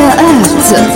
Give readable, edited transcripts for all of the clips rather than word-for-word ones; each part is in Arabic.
مساءات.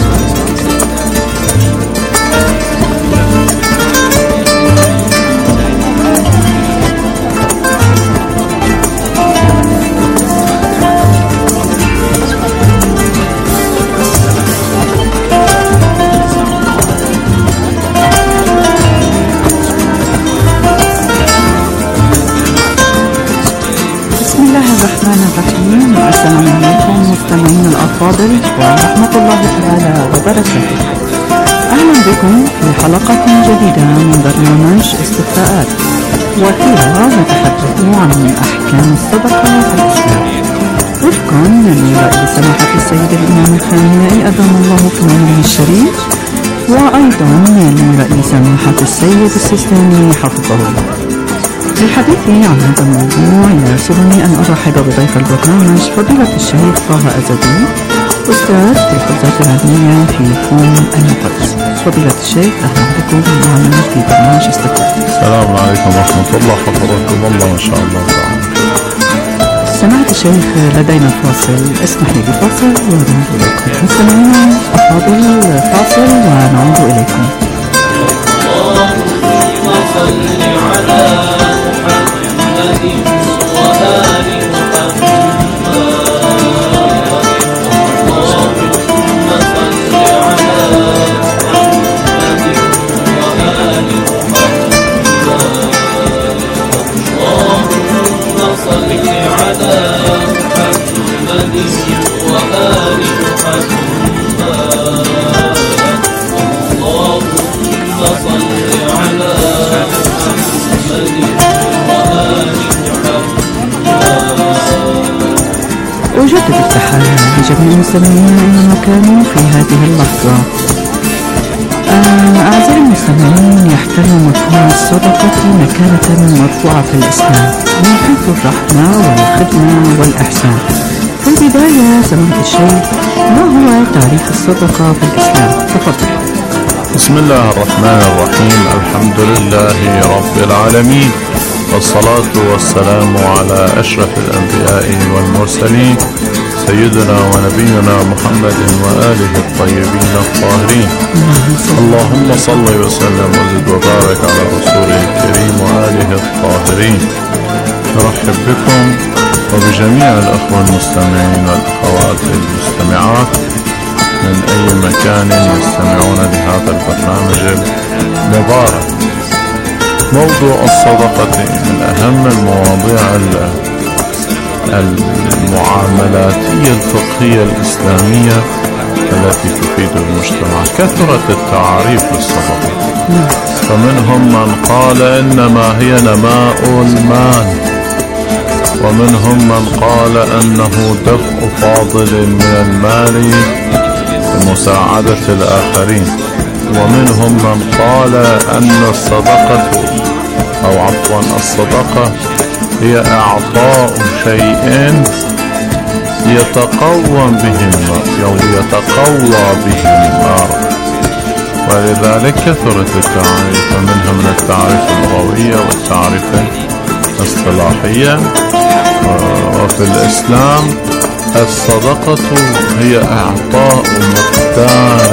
السلام عليكم مستمعين الأفاضل ورحمة الله تعالى وبركاته. أهلا بكم في حلقة جديدة من برنامج استفتاءات، وفيها نتحدث عن أحكام الصدقة في الإسلام وفقا لرأي سماحة السيد الإمام الخامنئي أدام الله في عمره الشريف، وأيضا لرأي سماحة السيد السيستاني حفظه الله. للحديث عن هذا الموضوع يسرني أن أرحب بضيف البرنامج فضيلة الشيخ طه أزدي، أستاذ في الحفظات العلمية في فنون القدس. فضيلة الشيخ أهلا بكم معنا في برنامج استفتاء. السلام عليكم ورحمة الله حفظكم الله إن شاء الله تعالى. سمعت الشيخ لدينا فاصل، اسمح لي بفاصل ونعود إليكم. مستمعينا أفاضل فاصل ونعود إليكم. أجدد التحية لجميع المستمعين أينما كانوا في هذه اللحظة. أعزائي المستمعين، يحتل مفهوم الصدقة مكانة مرفوعة في الإسلام من حيث الرحمة والخدمة والإحسان. في البداية سماحة الشيخ، ما هو تعريف الصدقة في الإسلام؟ تفضل. بسم الله الرحمن الرحيم، الحمد لله رب العالمين، والصلاة والسلام على أشرف الأنبياء والمرسلين سيدنا ونبينا محمد وآله الطيبين الطاهرين. اللهم صل وسلم وزد وبارك على رسوله الكريم وآله الطاهرين. نرحب بكم وبجميع الأخوة المستمعين والأخوات المستمعات من أي مكان يستمعون لهذا البرنامج المبارك. موضوع الصدقة من أهم المواضيع المعاملاتية الفقهية الإسلامية التي تفيد المجتمع. كثرت التعاريف للصدقة، فمنهم من قال إنما هي نماء المال، ومنهم من قال أنه دفع فاضل من المال لمساعدة الآخرين، ومنهم من قال أن الصدقة هي إعطاء شيء يتقوى به المرء، ولذلك كثرت التعاريف، منها من التعريف اللغوية والتعريف الاصطلاحية. وفي الإسلام الصدقة هي إعطاء مقدار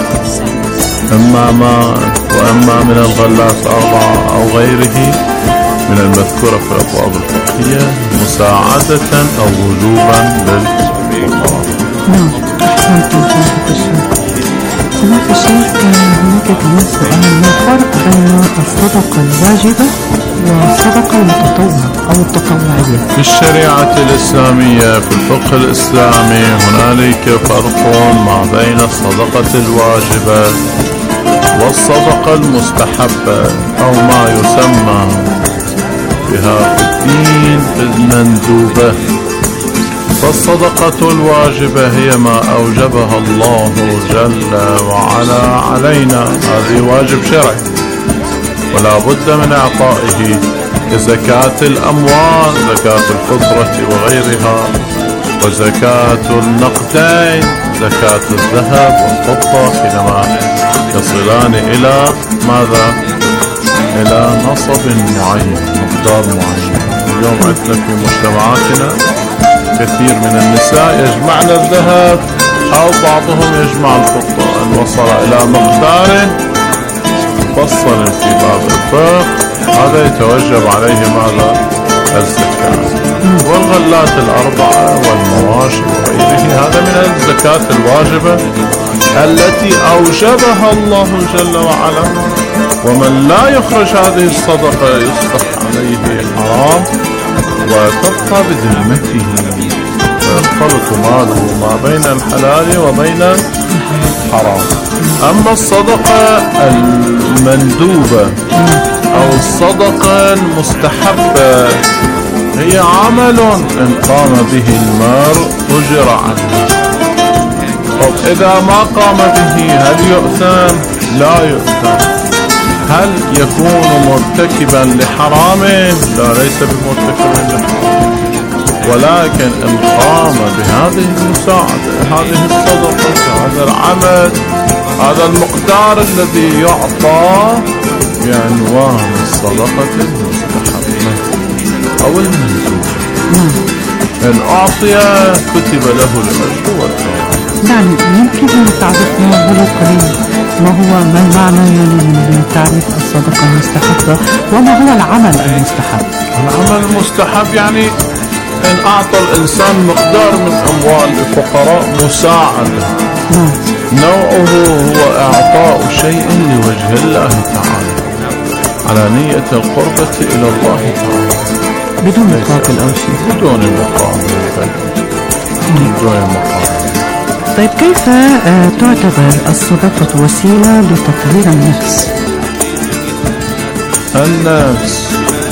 وأما من الغلات 4 أو غيره من المذكورة في الأبواب الفقهية مساعدة أو وجوبا للفقراء. نعم، أحسنتم سماحة الشيخ. سماحة الشيخ، كان هناك كمان سؤال: ما الفرق بين الصدقة الواجبة والصدقة المتطوعة أو التطوعية؟ في الشريعة الإسلامية في الفقه الإسلامي هنالك فرق ما بين الصدقة الواجبة والصدقة المستحبة أو ما يسمى بها في الدين المندوبة. فالصدقة الواجبة هي ما أوجبها الله جل وعلا علينا، هذه واجب شرعي ولا بد من إعطائه، كزكاة الأموال، زكاة الفطرة وغيرها، وزكاة النقدين، زكاة الذهب والفضة، حينما يصلان إلى ماذا؟ إلى نصب معين، مقدار معين. اليوم عندنا في مجتمعاتنا كثير من النساء يجمعن الذهب أو بعضهم يجمع الفقه إن وصل إلى مقدار مفصل في باب الفقه هذا يتوجب عليه ماذا؟ الزكاة. والغلات الأربعة والمواشي وغيره هذا من الزكاة الواجبة التي أوجبها الله جل وعلا. ومن لا يخرج هذه الصدقة يصبح عليه حرام وتبقى بذمته ويختلط ماله ما بين الحلال وبين الحرام. أما الصدقة المندوبة أو الصدقة المستحبة هي عمل إن قام به المرء أجر عنه. طب إذا ما قام به هل يؤثم؟ لا يؤثم. هل يكون مرتكبا لحرام؟ لا، ليس بمرتكب لحرام، ولكن إن قام بهذه المساعدة هذه الصدقة هذا العمل هذا المقدار الذي يعطى بعنوان الصدقة المستحبة أو المندوبة إن أعطي كتب له الأجر والثواب. يعني يمكن أن تعرفنا ولو قليل ما المعنى من تعريف الصدقة المستحبة وما هو العمل المستحب؟ العمل المستحب يعني إن أعطى الإنسان مقدار من أموال الفقراء مساعدة نوعه هو إعطاء شيء لوجه الله تعالى على نية القربة إلى الله تعالى بدون مقابل أو شيء. بدون مقابل. طيب كيف تعتبر الصدقة وسيلة لتطهير النفس؟ النفس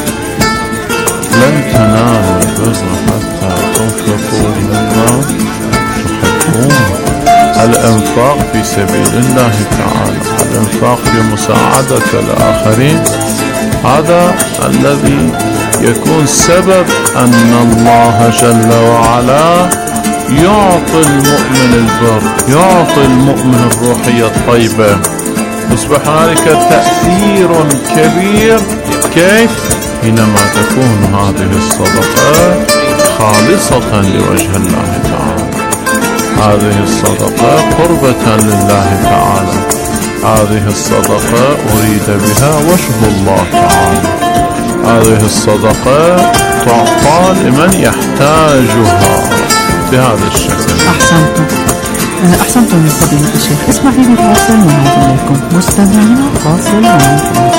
لن تنالوا البر حتى تنفقوا مما تحبون. الانفاق في سبيل الله تعالى، الانفاق في مساعدة الآخرين هذا الذي يكون سبب أن الله جل وعلا يعطي المؤمن البر، يعطي المؤمن الروحية الطيبة، يصبح هنالك تأثير كبير. كيف؟ حينما تكون هذه الصدقة خالصة لوجه الله تعالى، هذه الصدقة قربة لله تعالى، هذه الصدقة أريد بها وجه الله تعالى، هذه الصدقة تعطى لمن يحتاجها بهذا الشكل. أحسنتم يا فضيلة الشيخ. اسمحوا لي فاصل ونعود إليكم مستمعينا. فاصل ونعود.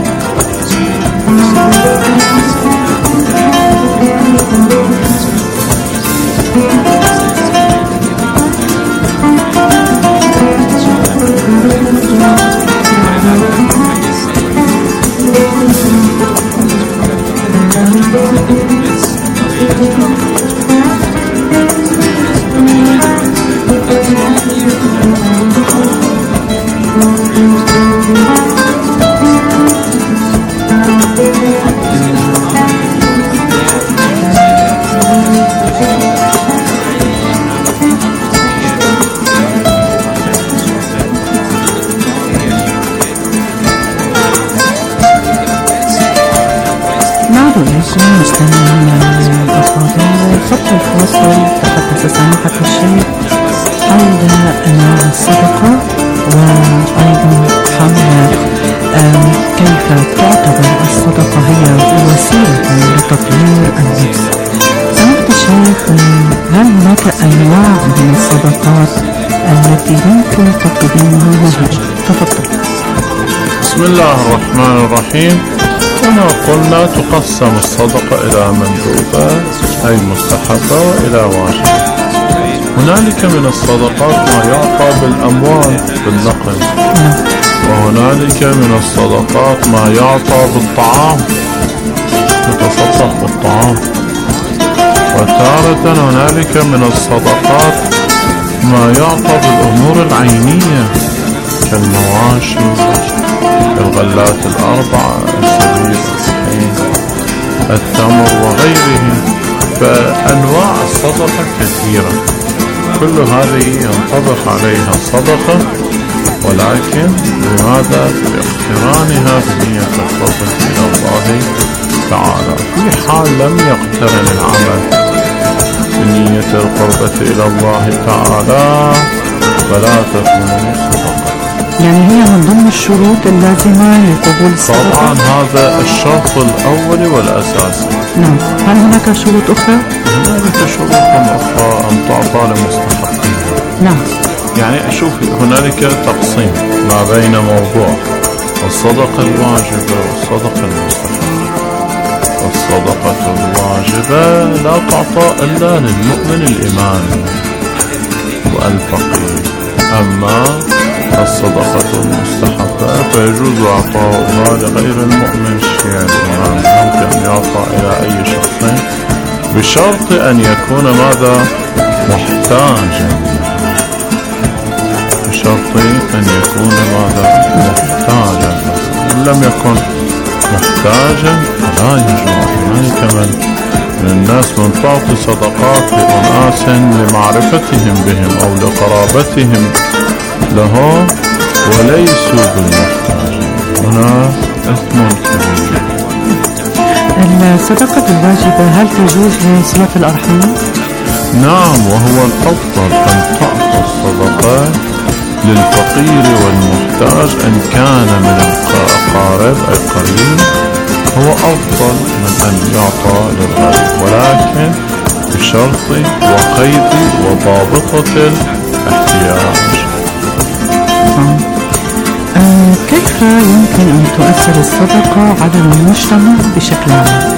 مستمعينا الأفاضل، خط الفاصل تحدث سماحة الشيخ حول أنواع الصدقة وأيضا حول كيف تعتبر الصدقة هي وسيلة لتطوير النفس. سماحة الشيخ، هل هناك أنواع من الصدقات التي يمكن تقديمها؟ تفضل. بسم الله الرحمن الرحيم. كما قلنا تقسم الصدقة إلى مندوبة أي مستحبة وإلى واجبة. هنالك من الصدقات ما يعطى بالأموال بالنقل، وهنالك من الصدقات ما يعطى بالطعام، يتصدق بالطعام، وتارة هنالك من الصدقات ما يعطى بالأمور العينية كالمواشي، الغلات الأربعة، الزبيب، التمر وغيره. فأنواع الصدقة كثيرة، كل هذه ينطبق عليها الصدقة، ولكن لماذا باقترانها بنية القربة إلى الله تعالى. في حال لم يقترن العمل بنية القربة إلى الله تعالى فلا تكون صدقة. يعني هي من ضمن الشروط اللازمة لقبول الصدقة؟ طبعا هذا الشرط الأول والأساسي. نعم. هل هناك شروط أخرى؟ هناك شروط أخرى أن تعطى لمستحقيها. نعم. يعني شوفي هنالك تقسيم ما بين موضوع الصدقة الواجبة والصدقة المستحقة. الصدقة الواجبة لا تعطى إلا للمؤمن الإيمان والفقير، أما الصدقة المستحقة فيجوز إعطاؤها لغير المؤمن الشيعي الإيمان، ممكن يعطى إلى أي شخص بشرط أن يكون ماذا؟ محتاجا، بشرط أن يكون ماذا؟ محتاجا. إن لم يكن محتاجا فلا يجوز. هناك من الناس من تعطي صدقات لأناس لمعرفتهم بهم أو لقرابتهم لهم وليسوا بالمحتاجين، هنا إثم كبير. الصدقة الواجبة هل تجوز لصلة الأرحام؟ نعم، وهو الأفضل أن تعطى الصدقة للفقير والمحتاج إن كان من الأقارب القريب، هو أفضل من أن يعطى للغريب، ولكن بشرط وقيد وضابطة الاحتياج. كيف يمكن أن تؤثر الصدقة على المجتمع بشكل عام؟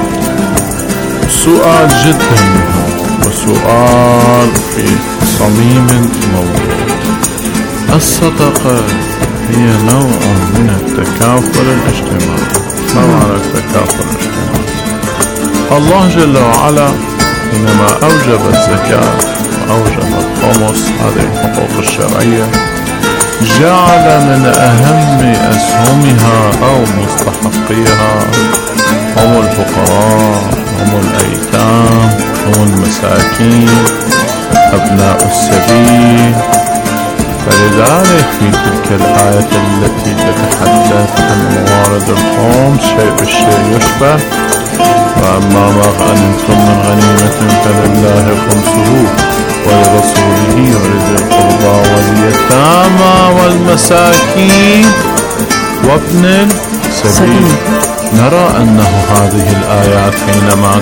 سؤال جدا مهم وسؤال في صميم الموضوع. الصدقة هي نوع من التكافل الاجتماعي. ما معنى التكافل الاجتماعي؟ الله جل وعلا حينما أوجب الزكاة وأوجب الخمس، هذه الحقوق الشرعية، جعل من أهم أسهمها أو مستحقيها هم الفقراء، هم الأيتام، هم المساكين، أبناء السبيل. فلذلك في تلك الآية التي تتحدث عن موارد الخمس شيء بالشيء يشبه، وأما ما غنمتم من غنيمة فلله خمسه ولرسوله ولذي القربى واليتامى والمساكين وابن السبيل. نرى أنه هذه الآيات حينما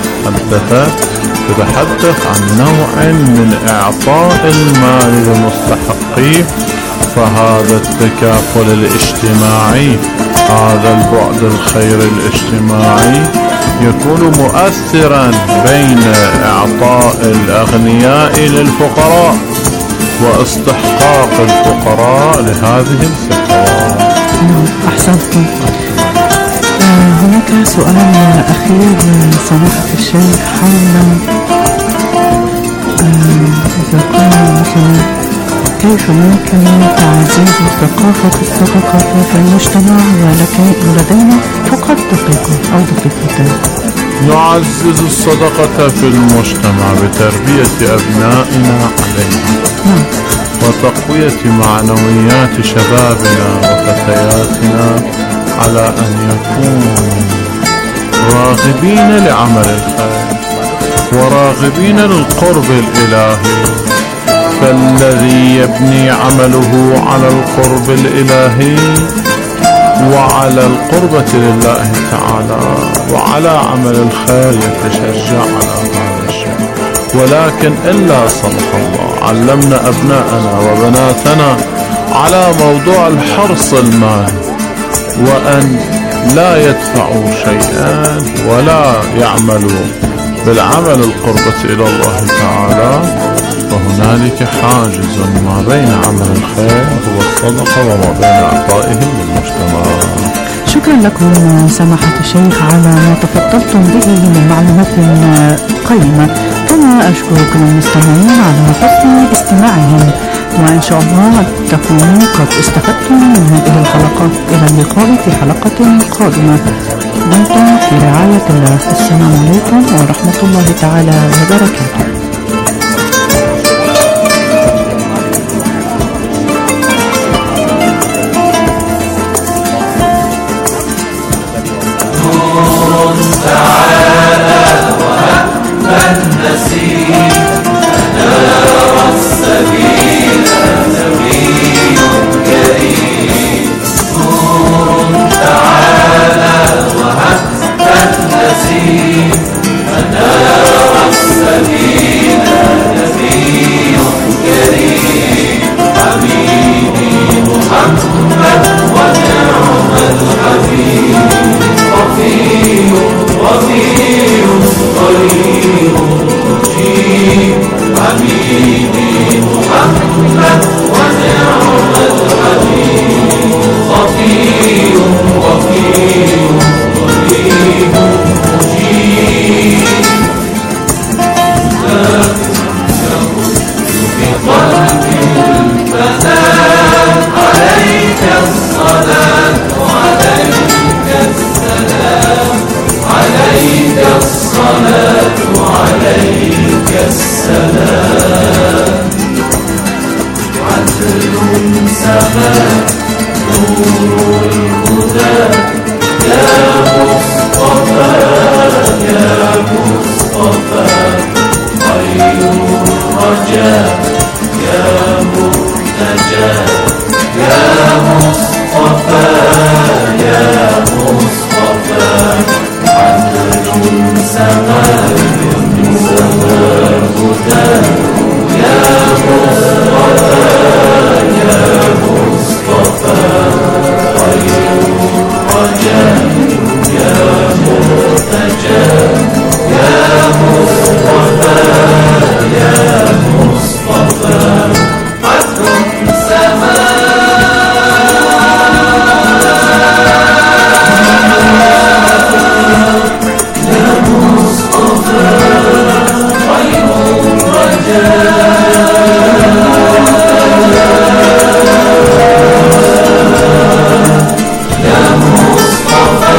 تتحدث عن نوع من إعطاء المال للمستحقين، فهذا التكافل الاجتماعي، هذا البعد الخير الاجتماعي يكون مؤثرا بين إعطاء الأغنياء للفقراء واستحقاق الفقراء لهذه الزكوات. أحسنتم. هناك سؤال أخير سماحة الشيخ حول إذا قال مثلا كيف يمكن تعزيز ثقافة الصدقة في المجتمع ولدينا فقط دقيقة أو دقيقتين. نعزز الصدقة في المجتمع بتربية أبنائنا عليها وتقوية معنويات شبابنا وفتياتنا على أن يكونوا راغبين لعمل الخير وراغبين للقرب الإلهي. فالذي يبني عمله على القرب الإلهي وعلى القربة لله تعالى وعلى عمل الخير يتشجع على هذا الشيء. ولكن إلا صدق الله علمنا أبناءنا وبناتنا على موضوع الحرص المالي، وأن لا يدفعوا شيئا ولا يعملوا بالعمل القربة إلى الله تعالى، فهنالك حاجز ما بين عمل الخير هو الصدقة وما بين إعطائه للمجتمع. شكرا لكم سماحة الشيخ على ما تفضلتم به من معلومات قيمة، كما أشكركم المستمعين على حسن استماعهم، وإن شاء الله تكونوا قد استفدتم من هذه الحلقات. إلى اللقاء في حلقة قادمة، دمتم في رعاية الله. السلام عليكم ورحمة الله تعالى وبركاته. تعالى وهب النسيم نرى السبيل عدل سماء نور الهدى يا مصطفى يا مصطفى خير الرجاء يا مرتجى يا مصطفى يا مصطفى عدل سماء نور الهدى يا مصطفى يا مصطفى خير الرجاء يا مرتجى يا مصطفى يا مصطفى عدل سماء يا مصطفى خير الرجاء يا مصطفى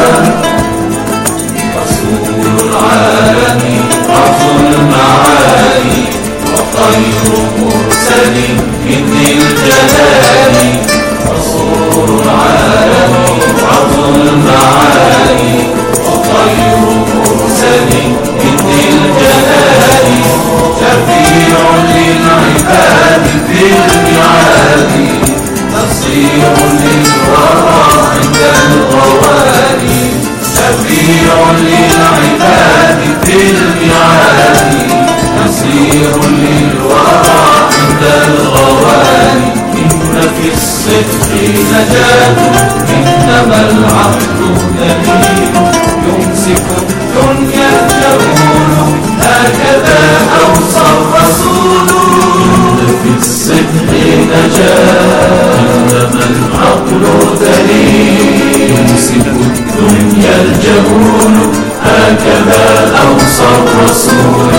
رسول العالمين رفع المعاني وخير مرسل من الجلال رسول العالمين رفع المعاني وخير مرسل من الجلال شفيع للعباد في المعاد نصير للورى عند الغوالي شفيع للعباد في المعاد نصير للورى عند الغوالي إن في الصدق نجاة إنما العبد دليل يمسك الدنيا الجهول هكذا أوصى الرسول إن في الصدق نجاة إنما العقل دليل يمسك الدنيا الجهول هكذا أوصى الرسول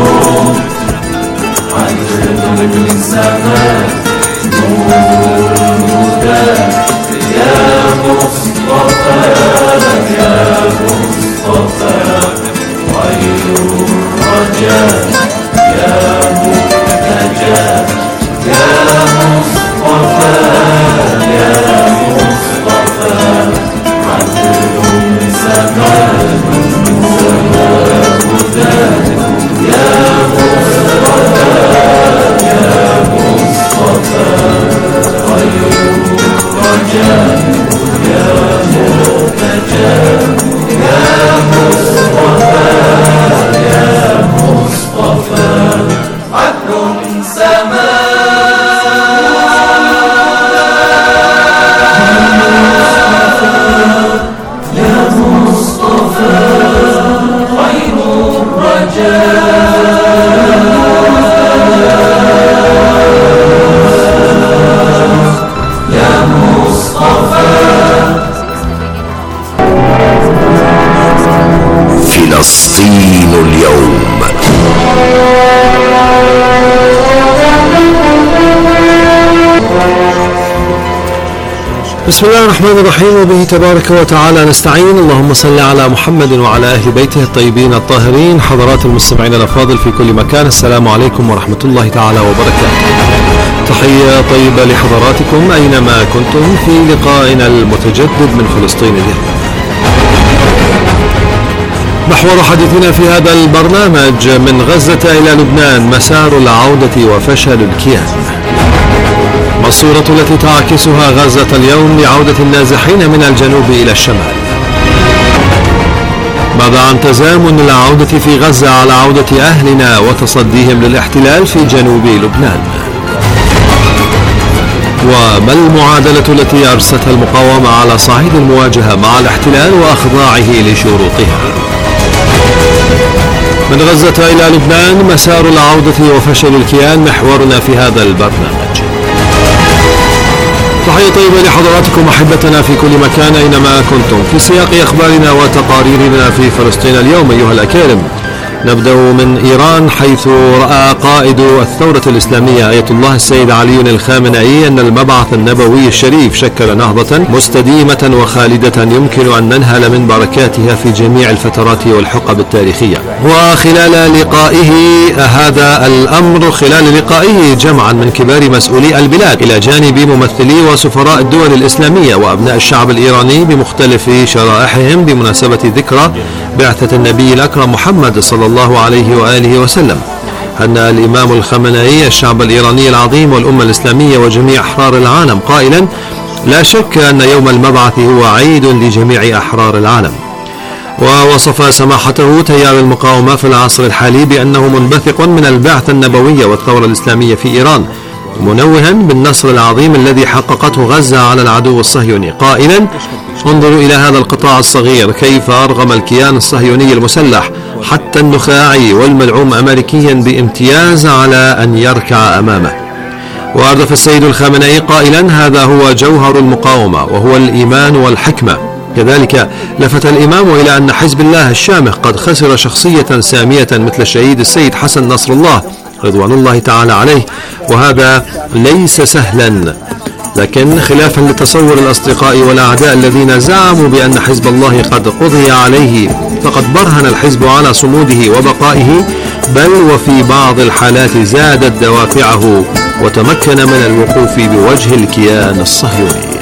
عدل السماء نور الهدى يا مصطفى يا مصطفى خير الرجاء يا مرتجى يا مصطفى يا مصطفى عدل سماء الهدى يا مصطفى يا مصطفى خير الرجاء يا مرتجى يا مصطفى يا مصطفى عدل سماء يا مصطفى خير الرجاء يا مصطفى فلسطين اليوم. بسم الله الرحمن الرحيم وبه تبارك وتعالى نستعين. اللهم صل على محمد وعلى أهل بيته الطيبين الطاهرين. حضرات المستمعين الأفاضل في كل مكان، السلام عليكم ورحمة الله تعالى وبركاته. تحية طيبة لحضراتكم أينما كنتم في لقائنا المتجدد من فلسطين اليوم. محور حديثنا في هذا البرنامج من غزة إلى لبنان، مسار العودة وفشل الكيان. ما الصورة التي تعكسها غزة اليوم لعودة النازحين من الجنوب إلى الشمال؟ ماذا عن تزامن العودة في غزة على عودة أهلنا وتصديهم للاحتلال في جنوب لبنان؟ وما المعادلة التي أرستها المقاومة على صعيد المواجهة مع الاحتلال وأخضاعه لشروطها؟ من غزة إلى لبنان، مسار العودة وفشل الكيان محورنا في هذا البرنامج. تحية طيبة لحضراتكم أحبتنا في كل مكان أينما كنتم في سياق أخبارنا وتقاريرنا في فلسطين اليوم. أيها الأكارم، نبدأ من إيران، حيث رأى قائد الثورة الإسلامية آية الله السيد علي الخامنئي أن المبعث النبوي الشريف شكل نهضة مستديمة وخالدة يمكن أن ننهل من بركاتها في جميع الفترات والحقب التاريخية. وخلال لقائه هذا الأمر خلال لقائه جمعا من كبار مسؤولي البلاد إلى جانب ممثلي وسفراء الدول الإسلامية وأبناء الشعب الإيراني بمختلف شرائحهم بمناسبة ذكرى بعثة النبي الأكرم محمد صلى الله عليه وآله وسلم. هنأ الإمام الخامنئي الشعب الإيراني العظيم والأمة الإسلامية وجميع أحرار العالم قائلا: لا شك أن يوم المبعث هو عيد لجميع أحرار العالم. ووصف سماحته تيار المقاومة في العصر الحالي بأنه منبثق من البعثة النبوية والثورة الإسلامية في إيران، منوها بالنصر العظيم الذي حققته غزة على العدو الصهيوني، قائلا: انظروا إلى هذا القطاع الصغير كيف أرغم الكيان الصهيوني المسلح حتى النخاعي والمدعوم أمريكيا بامتياز على أن يركع أمامه. وأردف السيد الخامنئي قائلا: هذا هو جوهر المقاومة وهو الإيمان والحكمة. كذلك لفت الإمام إلى أن حزب الله الشامخ قد خسر شخصية سامية مثل الشهيد السيد حسن نصر الله رضوان الله تعالى عليه، وهذا ليس سهلا، لكن خلافا لتصور الأصدقاء والأعداء الذين زعموا بأن حزب الله قد قضي عليه، فقد برهن الحزب على صموده وبقائه، بل وفي بعض الحالات زادت دوافعه وتمكن من الوقوف بوجه الكيان الصهيوني.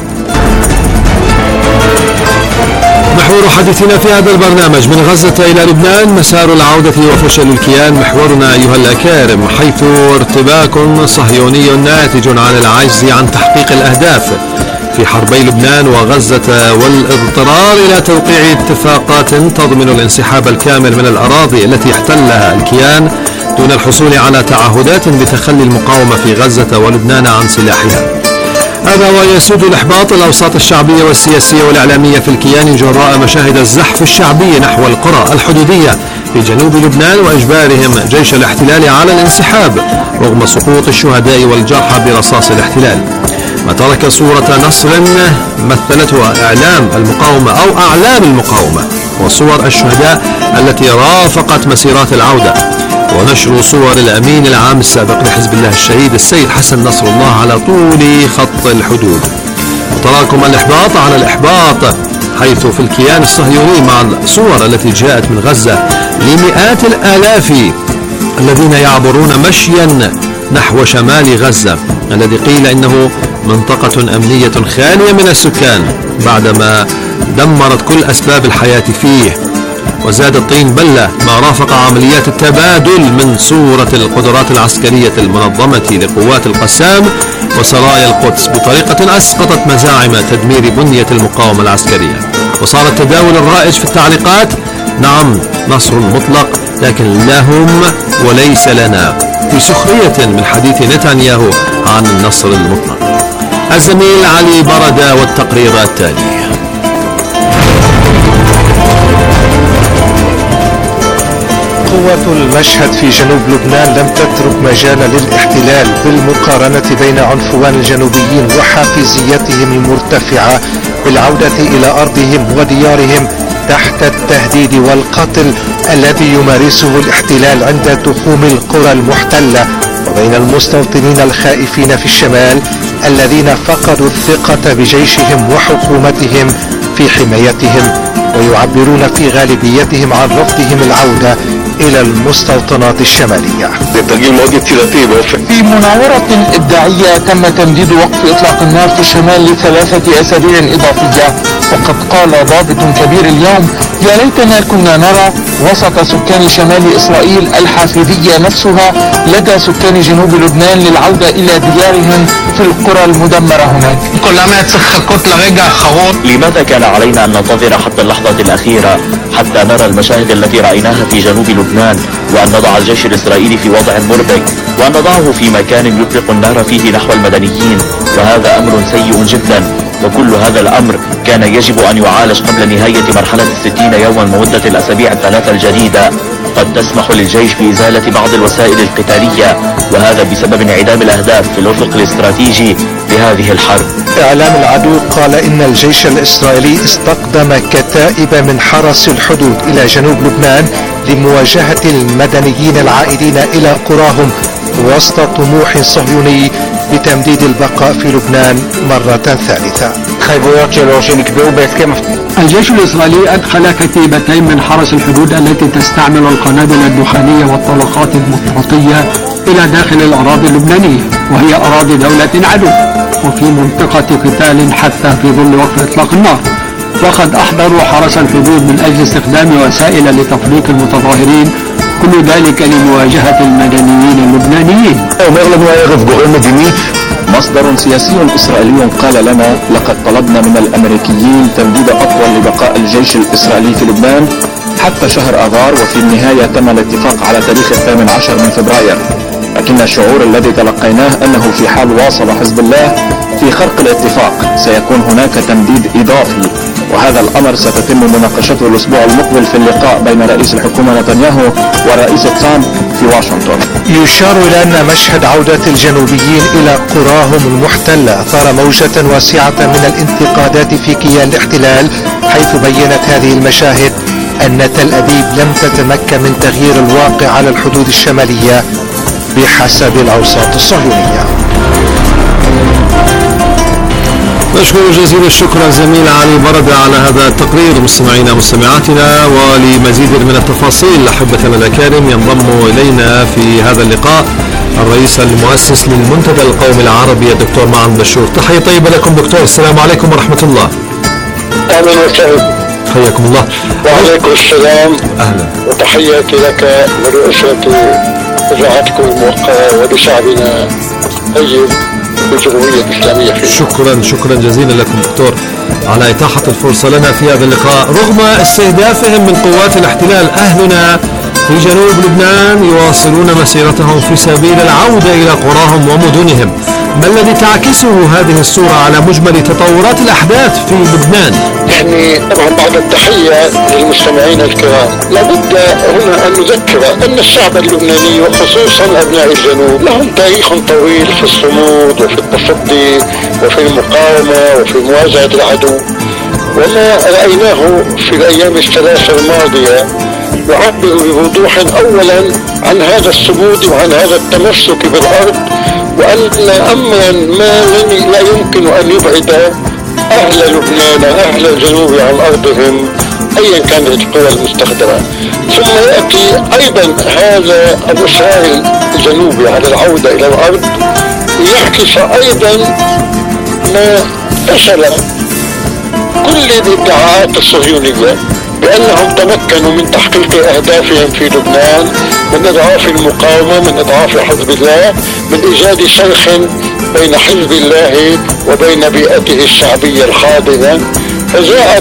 محور حديثنا في هذا البرنامج من غزة إلى لبنان، مسار العودة وفشل الكيان محورنا أيها الأكارم، حيث ارتباك صهيوني ناتج عن العجز عن تحقيق الأهداف في حربي لبنان وغزة والاضطرار إلى توقيع اتفاقات تضمن الانسحاب الكامل من الأراضي التي احتلها الكيان دون الحصول على تعهدات بتخلي المقاومة في غزة ولبنان عن سلاحها. هذا ويسود الإحباط الأوساط الشعبية والسياسية والإعلامية في الكيان جراء مشاهد الزحف الشعبي نحو القرى الحدودية في جنوب لبنان وإجبارهم جيش الاحتلال على الانسحاب رغم سقوط الشهداء والجرحى برصاص الاحتلال، ما ترك صورة نصر مثلتها إعلام المقاومة أو أعلام المقاومة وصور الشهداء التي رافقت مسيرات العودة، ونشر صور الأمين العام السابق لحزب الله الشهيد السيد حسن نصر الله على طول خط الحدود. وتراكم الإحباط على الإحباط حيث في الكيان الصهيوني مع الصور التي جاءت من غزة لمئات الآلاف الذين يعبرون مشيا نحو شمال غزة الذي قيل إنه منطقة أمنية خالية من السكان بعدما دمرت كل أسباب الحياة فيه، وزاد الطين بلة ما رافق عمليات التبادل من صورة القدرات العسكرية المنظمة لقوات القسام وسرايا القدس بطريقة أسقطت مزاعم تدمير بنية المقاومة العسكرية. وصار التداول الرائج في التعليقات: نعم نصر مطلق لكن لهم وليس لنا، في سخرية من حديث نتنياهو عن النصر المطلق. الزميل علي بردة والتقرير التالي. قوة المشهد في جنوب لبنان لم تترك مجالا للاحتلال بالمقارنة بين عنفوان الجنوبيين وحافزيتهم المرتفعة بالعودة إلى أرضهم وديارهم تحت التهديد والقتل الذي يمارسه الاحتلال عند تخوم القرى المحتلة، وبين المستوطنين الخائفين في الشمال الذين فقدوا الثقة بجيشهم وحكومتهم في حمايتهم ويعبرون في غالبيتهم عن رفضهم العودة إلى المستوطنات الشمالية. في مناورة إبداعية تم تمديد وقف إطلاق النار في الشمال ل3 أسابيع إضافية، وقد قال ضابط كبير اليوم: يا ليتنا كنا نرى وسط سكان شمال إسرائيل الحافظية نفسها لدى سكان جنوب لبنان للعودة إلى ديارهم في القرى المدمرة هناك. لماذا كان علينا أن ننتظر حتى اللحظة الأخيرة حتى نرى المشاهد التي رأيناها في جنوب لبنان، وأن نضع الجيش الإسرائيلي في وضع مربك، وأن نضعه في مكان يطلق النار فيه نحو المدنيين؟ وهذا أمر سيء جدا، وكل هذا الأمر كان يجب أن يعالج قبل نهاية مرحلة 60 يوما مدة الأسابيع 3 الجديدة. قد تسمح للجيش بإزالة بعض الوسائل القتالية، وهذا بسبب انعدام الأهداف في الأفق الاستراتيجي لهذه الحرب. إعلام العدو قال إن الجيش الإسرائيلي استقدم كتائب من حرس الحدود إلى جنوب لبنان لمواجهة المدنيين العائدين إلى قراهم وسط طموح صهيوني بتمديد البقاء في لبنان مرة ثالثة. الجيش الإسرائيلي أدخل كتيبتين من حرس الحدود التي تستعمل القنابل الدخانية والطلقات المطاطية إلى داخل الأراضي اللبنانية، وهي أراضي دولة عدو وفي منطقة قتال حتى في ظل وقف إطلاق النار. وقد أحضروا حرس الحدود من أجل استخدام وسائل لتفريق المتظاهرين، كل ذلك لمواجهة المدنيين اللبنانيين. مصدر سياسي إسرائيلي قال لنا: لقد طلبنا من الأمريكيين تمديد أطول لبقاء الجيش الإسرائيلي في لبنان حتى شهر آذار، وفي النهاية تم الاتفاق على تاريخ 18 من فبراير، لكن الشعور الذي تلقيناه أنه في حال واصل حزب الله في خرق الاتفاق سيكون هناك تمديد إضافي، وهذا الأمر ستتم مناقشته الأسبوع المقبل في اللقاء بين رئيس الحكومة نتنياهو والرئيس ترامب في واشنطن. يشار إلى أن مشهد عودة الجنوبيين إلى قراهم المحتلة أثار موجة واسعة من الانتقادات في كيان الاحتلال، حيث بيّنت هذه المشاهد أن تل أبيب لم تتمكن من تغيير الواقع على الحدود الشمالية بحسب الأوساط الصهيونية. نشكر جزيل الشكر الزميل علي برد على هذا التقرير. مستمعينا مستمعاتنا، ولمزيد من التفاصيل أحبتنا الأكارم ينضم إلينا في هذا اللقاء الرئيس المؤسس للمنتدى القومي العربي الدكتور معن بشور. تحية طيبة لكم دكتور، السلام عليكم ورحمة الله. أهلا وسهلا. حياكم الله. وعليكم السلام. أهلا. وتحياتي لك ولرئاسة إذاعتكم الموقرة ولشعبنا طيب بالجمهورية الإسلامية. شكرا جزيلا لكم دكتور على إتاحة الفرصة لنا في هذا اللقاء. رغم استهدافهم من قوات الاحتلال، أهلنا في جنوب لبنان يواصلون مسيرتهم في سبيل العودة إلى قراهم ومدنهم. ما الذي تعكسه هذه الصورة على مجمل تطورات الأحداث في لبنان؟ يعني طبعا بعد التحية للمستمعين الكرام، لابد هنا أن نذكر أن الشعب اللبناني وخصوصا أبناء الجنوب لهم تاريخ طويل في الصمود وفي التصدي وفي المقاومة وفي مواجهة العدو، وما رأيناه في الأيام الثلاثة الماضية يعبر بوضوح أولا عن هذا الصمود وعن هذا التمسك بالأرض، وأن أمرا ما لا يمكن أن يبعد أهل لبنان أهل الجنوب عن أرضهم أيا كانت القوى المستخدمة. ثم يأتي أيضا هذا الإصرار الجنوبي على العودة إلى الأرض يعكس أيضا ما فشل كل الادعاءات الصهيونية بأنهم تمكنوا من تحقيق أهدافهم في لبنان، من إضعاف المقاومة، من إضعاف حزب الله، من إيجاد شرخ بين حزب الله وبين بيئته الشعبية الحاضنة. فجاء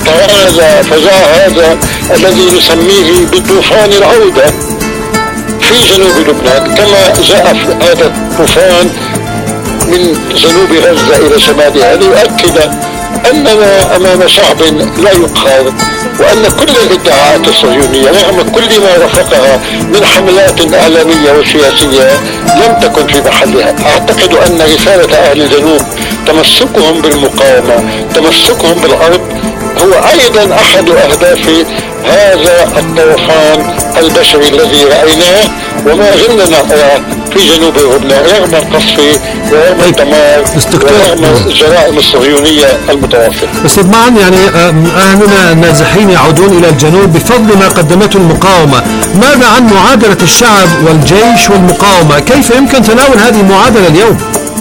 هذا الذي نسميه بطوفان العودة في جنوب لبنان، كما جاء هذا الطوفان من جنوب غزة إلى شمالها، ليؤكد أننا أمام شعب لا يقهر، وأن كل الادعاءات الصهيونية رغم كل ما رافقها من حملات إعلامية وسياسية لم تكن في محلها. أعتقد أن رسالة أهل الجنوب تمسكهم بالمقاومة، تمسكهم بالأرض، هو أيضا أحد أهداف هذا الطوفان البشري الذي رأيناه وما زلنا نراه في جنوب لبنان رغم القصف ورغم الدمار ورغم الجرائم الصهيونية المتوافرة. أستاذ معن، يعني أهلنا النازحين يعودون إلى الجنوب بفضل ما قدمته المقاومة. ماذا عن معادلة الشعب والجيش والمقاومة؟ كيف يمكن تناول هذه المعادلة اليوم؟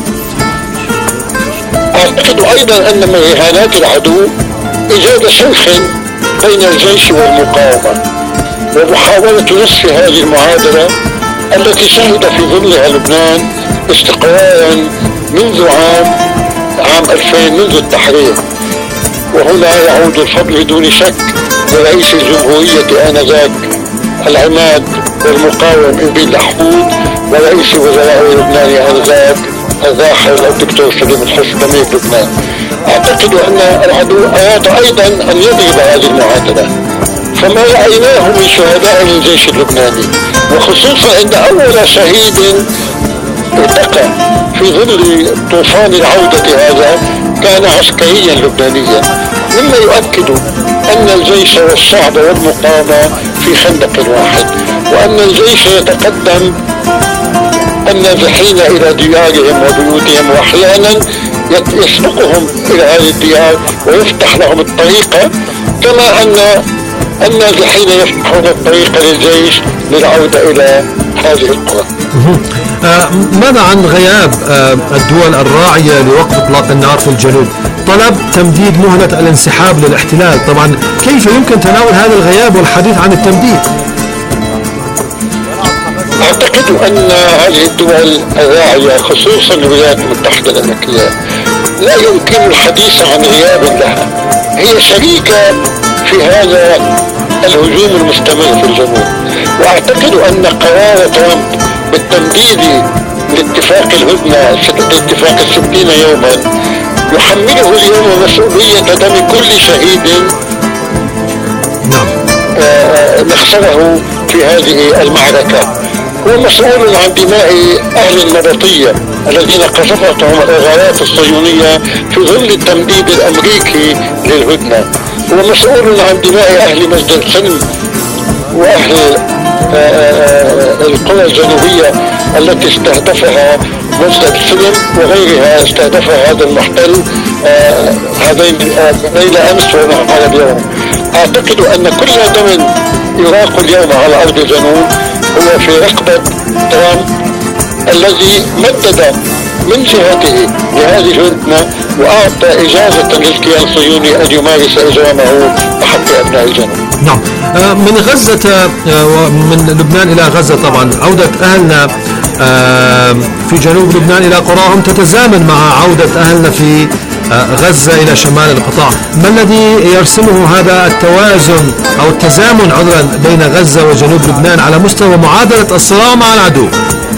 أعتقد أيضا أن من إهانات العدو إيجاد شرخ بين الجيش والمقاومة ومحاولة نصف هذه المعادلة التي شهد في ظلها لبنان استقرارا منذ عام 2000 منذ التحرير. وهنا يعود الفضل بدون شك لرئيس الجمهورية آنذاك العماد والمقاوم إبن لحود ورئيس وزراء لبنان آنذاك الراحل الدكتور سليم الحسن ضمير لبنان. أعتقد أن العدو أراد أيضا أن يضرب هذه المعادلة، فما رأيناه من شهداء الجيش اللبناني، وخصوصا أن أول شهيد ارتقى في ظل طوفان العودة هذا كان عسكريا لبنانيا، مما يؤكد أن الجيش والشعب والمقاومة في خندق واحد، وأن الجيش يتقدم النازحين إلى ديارهم وبيوتهم، وأحيانا يسبقهم إلى هذه الديار ويفتح لهم الطريق، كما أن النازحين يفتحون الطريق للجيش للعودة إلى هذه القرى. ماذا عن غياب الدول الراعية لوقف إطلاق النار في الجنوب؟ طلب تمديد مهلة الانسحاب للاحتلال، طبعا كيف يمكن تناول هذا الغياب والحديث عن التمديد؟ أعتقد أن هذه الدول الراعية خصوصا الولايات المتحدة الأمريكية لا يمكن الحديث عن غياب لها، هي شريكة في هذا الهجوم المستمر في الجنوب. وأعتقد أن قرار ترامب بالتمديد لاتفاق الهدنة، اتفاق 60 يوما، يحمله اليوم مسؤولية دم كل شهيد نخسره في هذه المعركة. هو مسؤول عن دماء أهل النبطية الذين قصفتهم الغارات الصهيونية في ظل التمديد الأمريكي للهدنة. هو مسؤول عن دماء أهل مجد السلم وأهل القرى الجنوبية التي استهدفها مجد السلم وغيرها، استهدفها هذا المحتل هذين ليلة أمس ونهار اليوم. أعتقد أن كل دم يراق اليوم على أرض الجنوب هو في رقبة ترامب الذي مدد من جهته لهذه الهدنة وأعطى إجازة للكيان الصهيوني أن يمارس إجرامه بحق أبناء الجنوب. نعم. من غزة ومن لبنان إلى غزة، طبعا عودة أهلنا في جنوب لبنان إلى قراهم تتزامن مع عودة أهلنا في غزة إلى شمال القطاع. ما الذي يرسمه هذا التوازن أو التزامن بين غزة وجنوب لبنان على مستوى معادلة الصراع مع العدو؟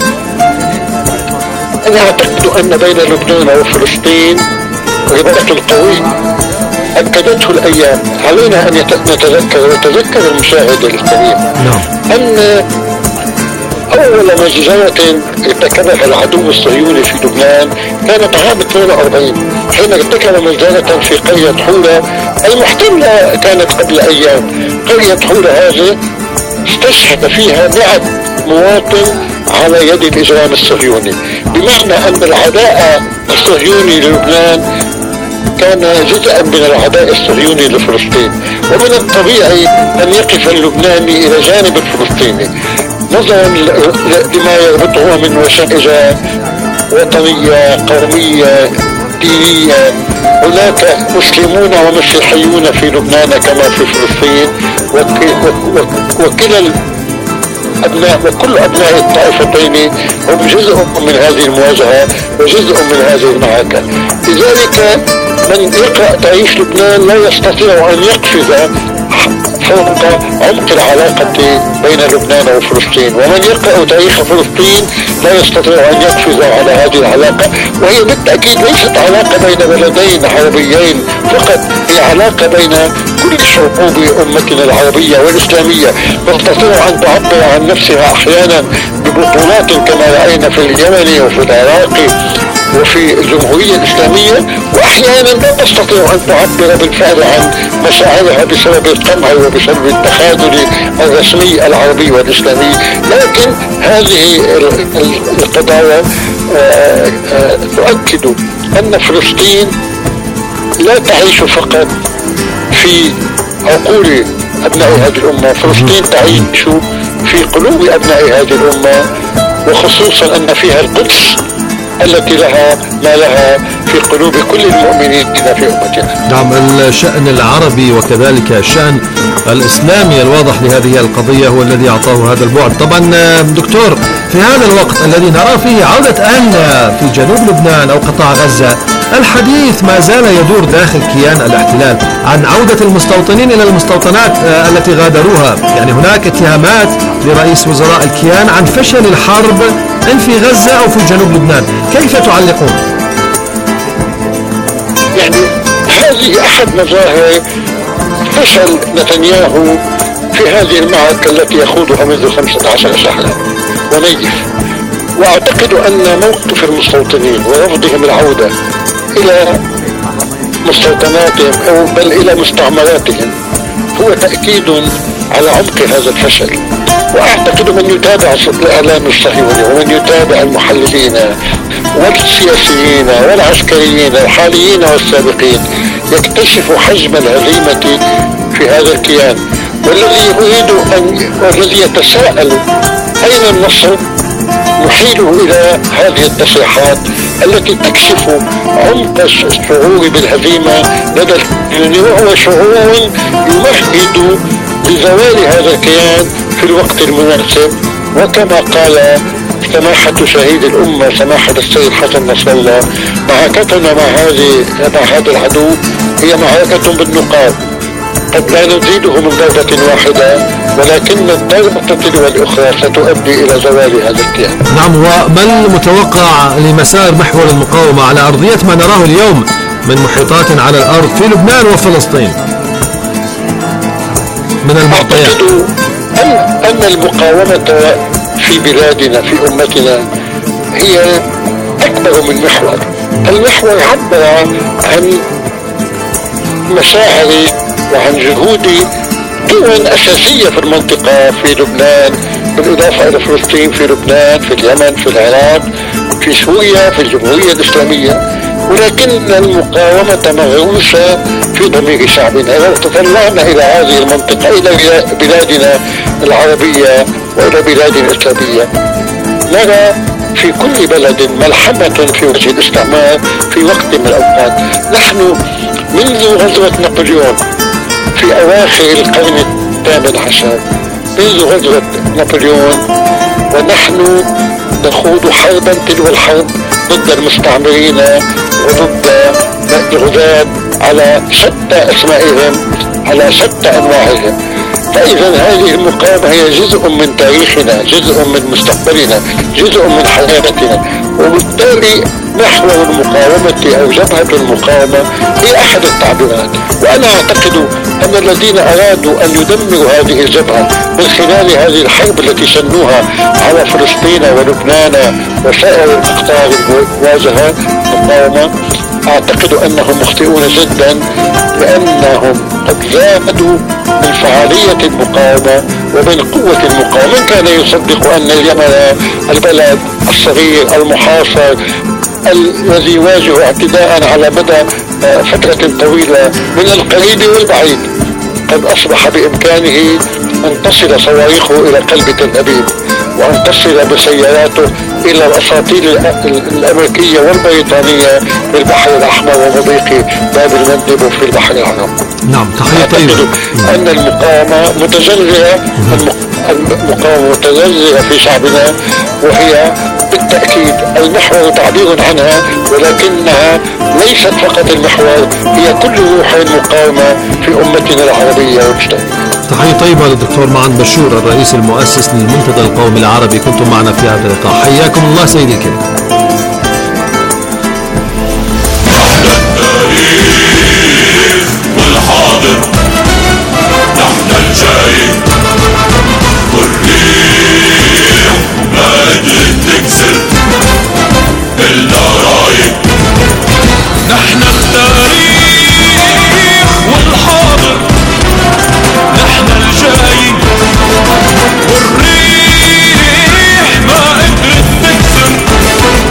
أنا أعتقد أن بين لبنان وفلسطين رباط قوي أكدته الأيام. علينا أن نتذكر المشاهد الكريم أن أول مجزرة ارتكبها العدو الصهيوني في لبنان كانت عام 42 حين ارتكب مجزرة في قرية حورة المحتلة، كانت قبل أيام. قرية حورة هذه استشهد فيها 100 مواطن على يد الإجرام الصهيوني، بمعنى أن العداء الصهيوني للبنان كان جزءا من العداء الصهيوني لفلسطين، ومن الطبيعي أن يقف اللبناني إلى جانب الفلسطيني نظرا لما يربطه من وشائج وطنية قومية دينية. هناك مسلمون ومسيحيون في لبنان كما في فلسطين، وكلا أبناء وكل أبناء الطائفتين هم جزء من هذه المواجهة وجزء من هذه المعركة. لذلك من يقرأ تاريخ لبنان لا يستطيع أن يقفز فوق عمق العلاقة بين لبنان وفلسطين، ومن يقرأ تاريخ فلسطين لا يستطيع أن يقفز على هذه العلاقة، وهي بالتأكيد ليست علاقة بين بلدين عربيين فقط، هي علاقة بين كل شعوب أمتنا العربية والإسلامية، تستطيع أن تعبر عن نفسها أحيانا ببطولات كما رأينا في اليمن وفي العراق وفي الجمهورية الإسلامية، وأحيانا لا تستطيع أن تعبر بالفعل عن مشاعرها بسبب القمع وبسبب التخاذل الرسمي العربي والإسلامي. لكن هذه القضايا تؤكد أن فلسطين لا تعيش فقط في عقول أبناء هذه الأمة، فلسطين تعيش في قلوب أبناء هذه الأمة، وخصوصا أن فيها القدس التي لها ما لها في قلوب كل المؤمنين في أمتنا. نعم، الشأن العربي وكذلك الشأن الإسلامي الواضح لهذه القضية هو الذي أعطاه هذا البعد. طبعا دكتور، في هذا الوقت الذي نرى فيه عودة أهلنا في جنوب لبنان أو قطاع غزة، الحديث ما زال يدور داخل كيان الاحتلال عن عودة المستوطنين إلى المستوطنات التي غادروها. يعني هناك اتهامات لرئيس وزراء الكيان عن فشل الحرب إن في غزة أو في جنوب لبنان، كيف تعلقون؟ يعني هذه أحد مظاهر فشل نتنياهو في هذه المعركة التي يخوضها منذ 15 شهرا ونيف. وأعتقد أن موقف المستوطنين ورفضهم العودة إلى مستوطناتهم أو بل إلى مستعمراتهم هو تأكيد على عمق هذا الفشل. وأعتقد من يتابع الإعلام الصهيوني ومن يتابع المحللين والسياسيين والعسكريين الحاليين والسابقين يكتشف حجم الهزيمة في هذا الكيان، والذي يتساءل أين النصر نحيله إلى هذه التصريحات التي تكشف عمق الشعور بالهزيمة لدى الكيان، وهو شعور يمهد لزوال هذا الكيان في الوقت المناسب. وكما قال سماحة شهيد الأمة سماحة السيد حسن نصر الله، معركتنا مع هذا العدو هي معركة بالنقاط، قد لا نزيده من ضربة واحدة، ولكن الضربة تلو الأخرى ستؤدي إلى زوال هذا الكيان. نعم، وما المتوقع لمسار محور المقاومة على أرضية ما نراه اليوم من محيطات على الأرض في لبنان وفلسطين من المعطيات؟ أن المقاومة في بلادنا في أمتنا هي أكبر من محور. المحور عبر عن مشاعر وعن جهود دول أساسية في المنطقة في لبنان، بالإضافة إلى فلسطين، في لبنان، في اليمن، في العراق، في سوريا، في الجمهورية الإسلامية. ولكن المقاومة مغروسة في ضمير شعبنا. إذا تطلعنا إلى هذه المنطقة، إلى بلادنا العربية وإلى بلادنا الإسلامية، نرى في كل بلد ملحمة في وجه الاستعمار في وقت من الأوقات. نحن منذ غزوة نابليون في أواخر القرن ال18، منذ غزوة نابليون ونحن نخوض حربا تلو الحرب ضد المستعمرين وضد الغزاة على شتى أسمائهم، على شتى أنواعهم. فإذا هذه المقاومة هي جزء من تاريخنا، جزء من مستقبلنا، جزء من حياتنا. وبالتالي محور المقاومة أو جبهة المقاومة هي أحد التعبيرات. وأنا أعتقد أن الذين أرادوا أن يدمروا هذه الجبهة من خلال هذه الحرب التي شنوها على فلسطين ولبنان وسائر الأقطار المواجهة المقاومة، أعتقد أنهم مخطئون جدا، لأنهم قد زادوا من فعالية المقاومة ومن قوة المقاومة. من كان يصدق أن اليمن البلد الصغير المحاصر الذي يواجه اعتداء على مدى فترة طويلة من القريب والبعيد، قد أصبح بإمكانه أن تصل صواريخه إلى قلب تل أبيب، وأن تصل بسياراته إلى الأساطيل الأمريكية والبريطانية في البحر الأحمر ومضيق باب المندب وفي البحر العربي. نعم، تحية طيبة. أن المقاومة متجذرة، المقاومة متجذرة في شعبنا، وهي بالتأكيد المحور تعبير عنها، ولكنها ليست فقط المحور، هي كل روح المقاومة في أمتنا العربية والإسلامية. تحية طيبة للدكتور معن بشور الرئيس المؤسس للمنتدى القومي العربي، كنتم معنا في هذا اللقاء. حياكم الله سيدي الكريم. والحاضر نحن الجاي، والريح ما قدرت تكسر النرايب. نحن التاريخ والحاضر، نحن الجاي، والريح ما قدرت تكسر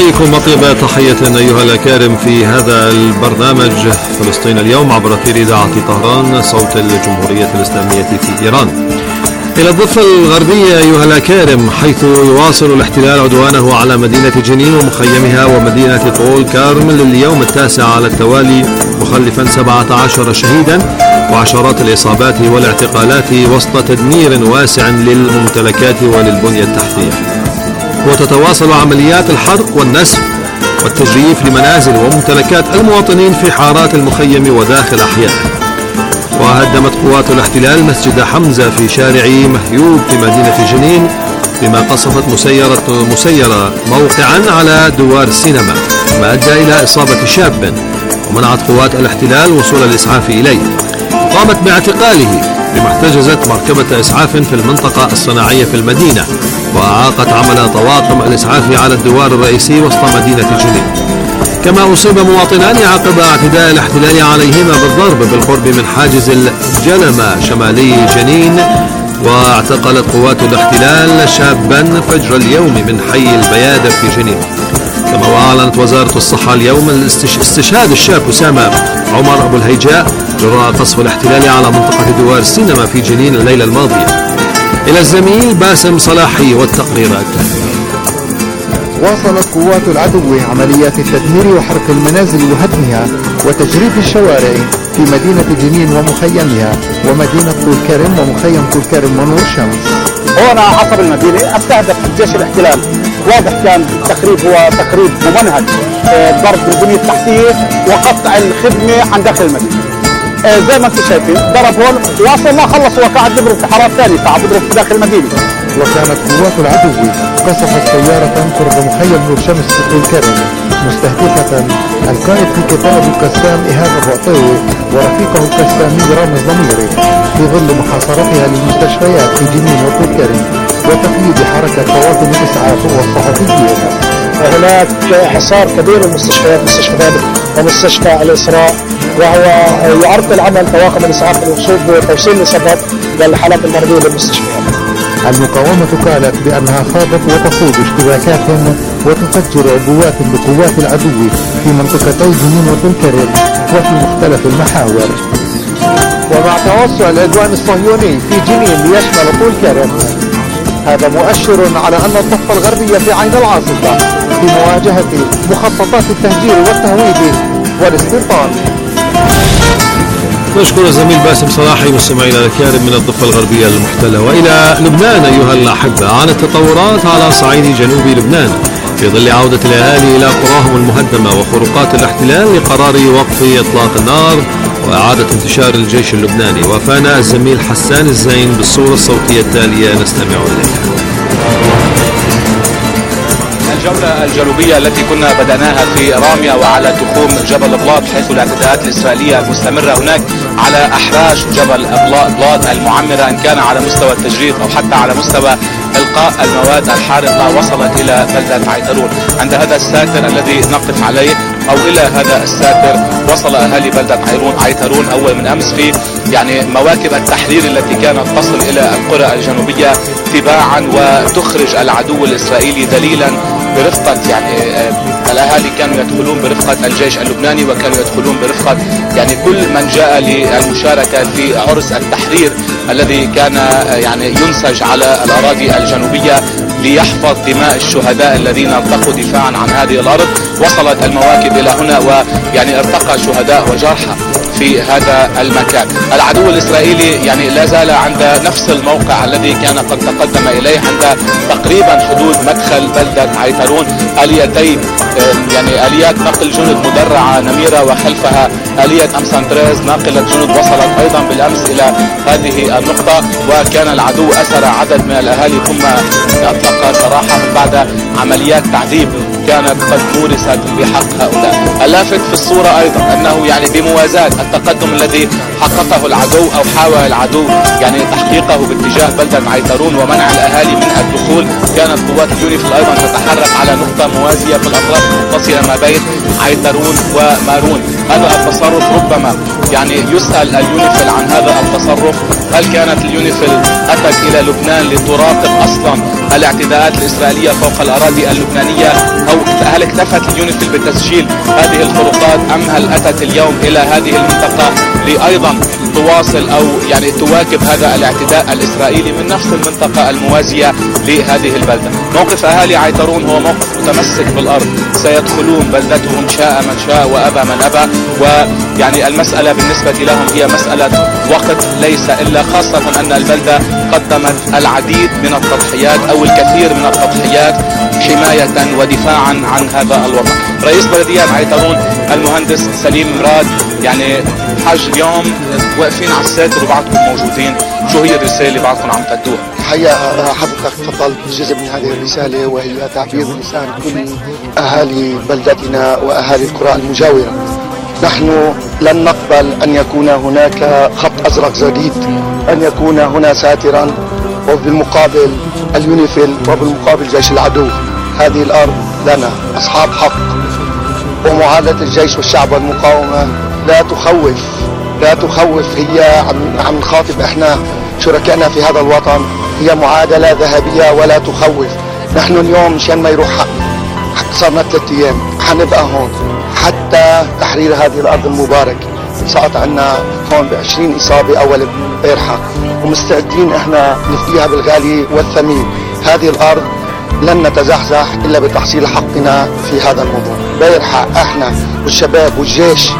نحييكم أطيب تحية أيها الأكارم في هذا البرنامج فلسطين اليوم عبر أثير إذاعة طهران صوت الجمهورية الإسلامية في إيران. إلى الضفة الغربية أيها الأكارم، حيث يواصل الاحتلال عدوانه على مدينة جنين ومخيمها ومدينة طول كارم لليوم التاسع على التوالي، مخلفا 17 شهيدا وعشرات الإصابات والاعتقالات وسط تدمير واسع للممتلكات وللبنية التحتية. وتتواصل عمليات الحرق والنسف والتجريف لمنازل وممتلكات المواطنين في حارات المخيم وداخل أحيائه. وهدمت قوات الاحتلال مسجد حمزة في شارع مهيوب في مدينة جنين، بما قصفت مسيرة موقعا على دوار سينما، ما أدى إلى إصابة شاب، ومنعت قوات الاحتلال وصول الإسعاف إليه. قامت باعتقاله بما احتجزت مركبة إسعاف في المنطقة الصناعية في المدينة، وأعاقت عمل طواقم الإسعاف على الدوار الرئيسي وسط مدينة جنين. كما أصيب مواطنان عقب اعتداء الاحتلال عليهما بالضرب بالقرب من حاجز الجلمة شمالي جنين. واعتقلت قوات الاحتلال شابا فجر اليوم من حي البيادة في جنين. كما وأعلنت وزارة الصحة اليوم استشهاد الشاب أسامة عمر أبو الهيجاء جراء قصف الاحتلال على منطقة دوار السينما في جنين الليلة الماضية. إلى الزميل باسم صلاحي والتقرير التالي. واصلت قوات العدو عمليات التدمير وحرق المنازل وهدمها وتجريف الشوارع في مدينة جنين ومخيمها ومدينة طول كرم ومخيم طول كرم ونور شمس. هنا عصب المدينة استهدف جيش الاحتلال، واضح كان التخريب هو تخريب ممنهج، ضرب البنية التحتية وقطع الخدمة عن داخل المدينة. زي ما انتم شايفين ضرب هون واصل ما خلص، وقاعد يضرب في حارات ثانية، قاعد يضرب في داخل المدينة. وكانت قوات العدو قصفت سيارة قرب مخيم نور شمس في طول كرم، مستهدفة القائد في كتاب القسام إيهاب الرعطاوي ورفيقه القسامي رامز ضميري في ظل محاصرتها للمستشفيات في جنين وطول كرم وتقييد حركة طواقم الإسعاف والصحفيين. هناك حصار كبير للمستشفيات، مستشفى ذابت ومستشفى الإسراء، وهو يعرقل عمل طواقم الإسعاف للوصول بتوصيل الإصابات للحالات المرضية للمستشفيات. المقاومة قالت بأنها خاضت وتخوض اشتباكات وتفجر عبوات بقوات العدو في منطقتي جنين وطول كرم وفي مختلف المحاور. ومع توسع العدوان الصهيوني في جنين ليشمل طول كرم، هذا مؤشر على أن الضفة الغربية في عين العاصفة في مواجهة مخططات التهجير والتهويد والاستيطان. نشكر الزميل باسم صلاحي مستمعينا الكرام من الضفة الغربية المحتلة. وإلى لبنان أيها الأحبة، عن التطورات على صعيد جنوب لبنان في ظل عودة الأهالي إلى قراهم المهدمة وخروقات الاحتلال لقرار وقف إطلاق النار وإعادة انتشار الجيش اللبناني. وافانا الزميل حسان الزين بالصورة الصوتية التالية نستمع إليها. الجولة الجنوبية التي كنا بدأناها في رامية وعلى تخوم جبل بلاط، حيث الاعتداءات الإسرائيلية المستمرة هناك على أحراش جبل بلاط المعمرة، إن كان على مستوى التجريف أو حتى على مستوى إلقاء المواد الحارقة، وصلت إلى بلدة عيترون. عند هذا الساتر الذي نقف عليه أو إلى هذا الساتر وصل أهالي بلدة عيترون أول من أمس في مواكب التحرير التي كانت تصل إلى القرى الجنوبية تباعا وتخرج العدو الإسرائيلي دليلا برفقة الأهالي كانوا يدخلون برفقة الجيش اللبناني، وكانوا يدخلون برفقة كل من جاء للمشاركة في عرس التحرير الذي كان ينسج على الأراضي الجنوبية ليحفظ دماء الشهداء الذين انطقوا دفاعا عن هذه الأرض. وصلت المواكب إلى هنا ارتقى شهداء وجرحى في هذا المكان. العدو الإسرائيلي لا زال عند نفس الموقع الذي كان قد تقدم إليه، عند تقريبا حدود مدخل بلدة عيترون آليتي آليات نقل جنود مدرعة نميرة، وخلفها آلية أمسانتريز ناقلة جنود وصلت أيضا بالأمس إلى هذه النقطة. وكان العدو أسر عدد من الأهالي ثم أطلق سراحهم بعد عمليات تعذيب كانت قد مورست بحق هؤلاء. اللافت في الصورة أيضا أنه بموازاة التقدم الذي حققه العدو أو حاول العدو تحقيقه باتجاه بلدة عيترون ومنع الأهالي من الدخول، كانت قوات اليونيفيل أيضا تتحرك على نقطة موازية في الأطراف المتصلة ما بين عيترون ومارون. هذا التصرف ربما يسأل اليونيفيل عن هذا التصرف، هل كانت اليونيفيل أتت ذهبت إلى لبنان لتراقب أصلا الاعتداءات الإسرائيلية فوق الأراضي اللبنانية، أو هل اكتفت اليونيفيل بتسجيل هذه الخروقات، أم هل أتت اليوم إلى هذه المنطقة لأيضا تواصل أو يعني تواكب هذا الاعتداء الإسرائيلي من نفس المنطقة الموازية لهذه البلدة؟ موقف أهالي عيترون هو موقف متمسك بالأرض، سيدخلون بلدتهم شاء من شاء وأبى من أبى، ويعني المسألة بالنسبة لهم هي مسألة وقت ليس إلا، خاصة أن البلدة قدمت العديد من التضحيات أو الكثير من التضحيات حماية ودفاعا عن هذا الوطن. رئيس بلدية عيترون المهندس سليم مراد، يعني حاج اليوم واقفين على الساتر وبعضكم موجودين، شو هي الرسالة اللي بعضكم عم تأدوها؟ الحقيقة حضرتك تفضلت جزء من هذه الرسالة، وهي تعبير لسان كل أهالي بلدتنا وأهالي القرى المجاورة. نحن لن نقبل أن يكون هناك خط أزرق جديد، أن يكون هنا ساترا وبالمقابل اليونيفيل وبالمقابل جيش العدو. هذه الأرض لنا أصحاب حق، ومعادلة الجيش والشعب والمقاومة لا تخوف هي عم نخاطب احنا شركائنا في هذا الوطن، هي معادلة ذهبية ولا تخوف. نحن اليوم مشان ما يروح صارنا 3 أيام حنبقى هون حتى تحرير هذه الأرض المباركة. سقط عنا هون ب20 إصابة أول بارحة، ومستعدين احنا نفديها بالغالي والثمين. هذه الأرض لن نتزحزح إلا بتحصيل حقنا في هذا الموضوع. بارحة احنا والشباب والجيش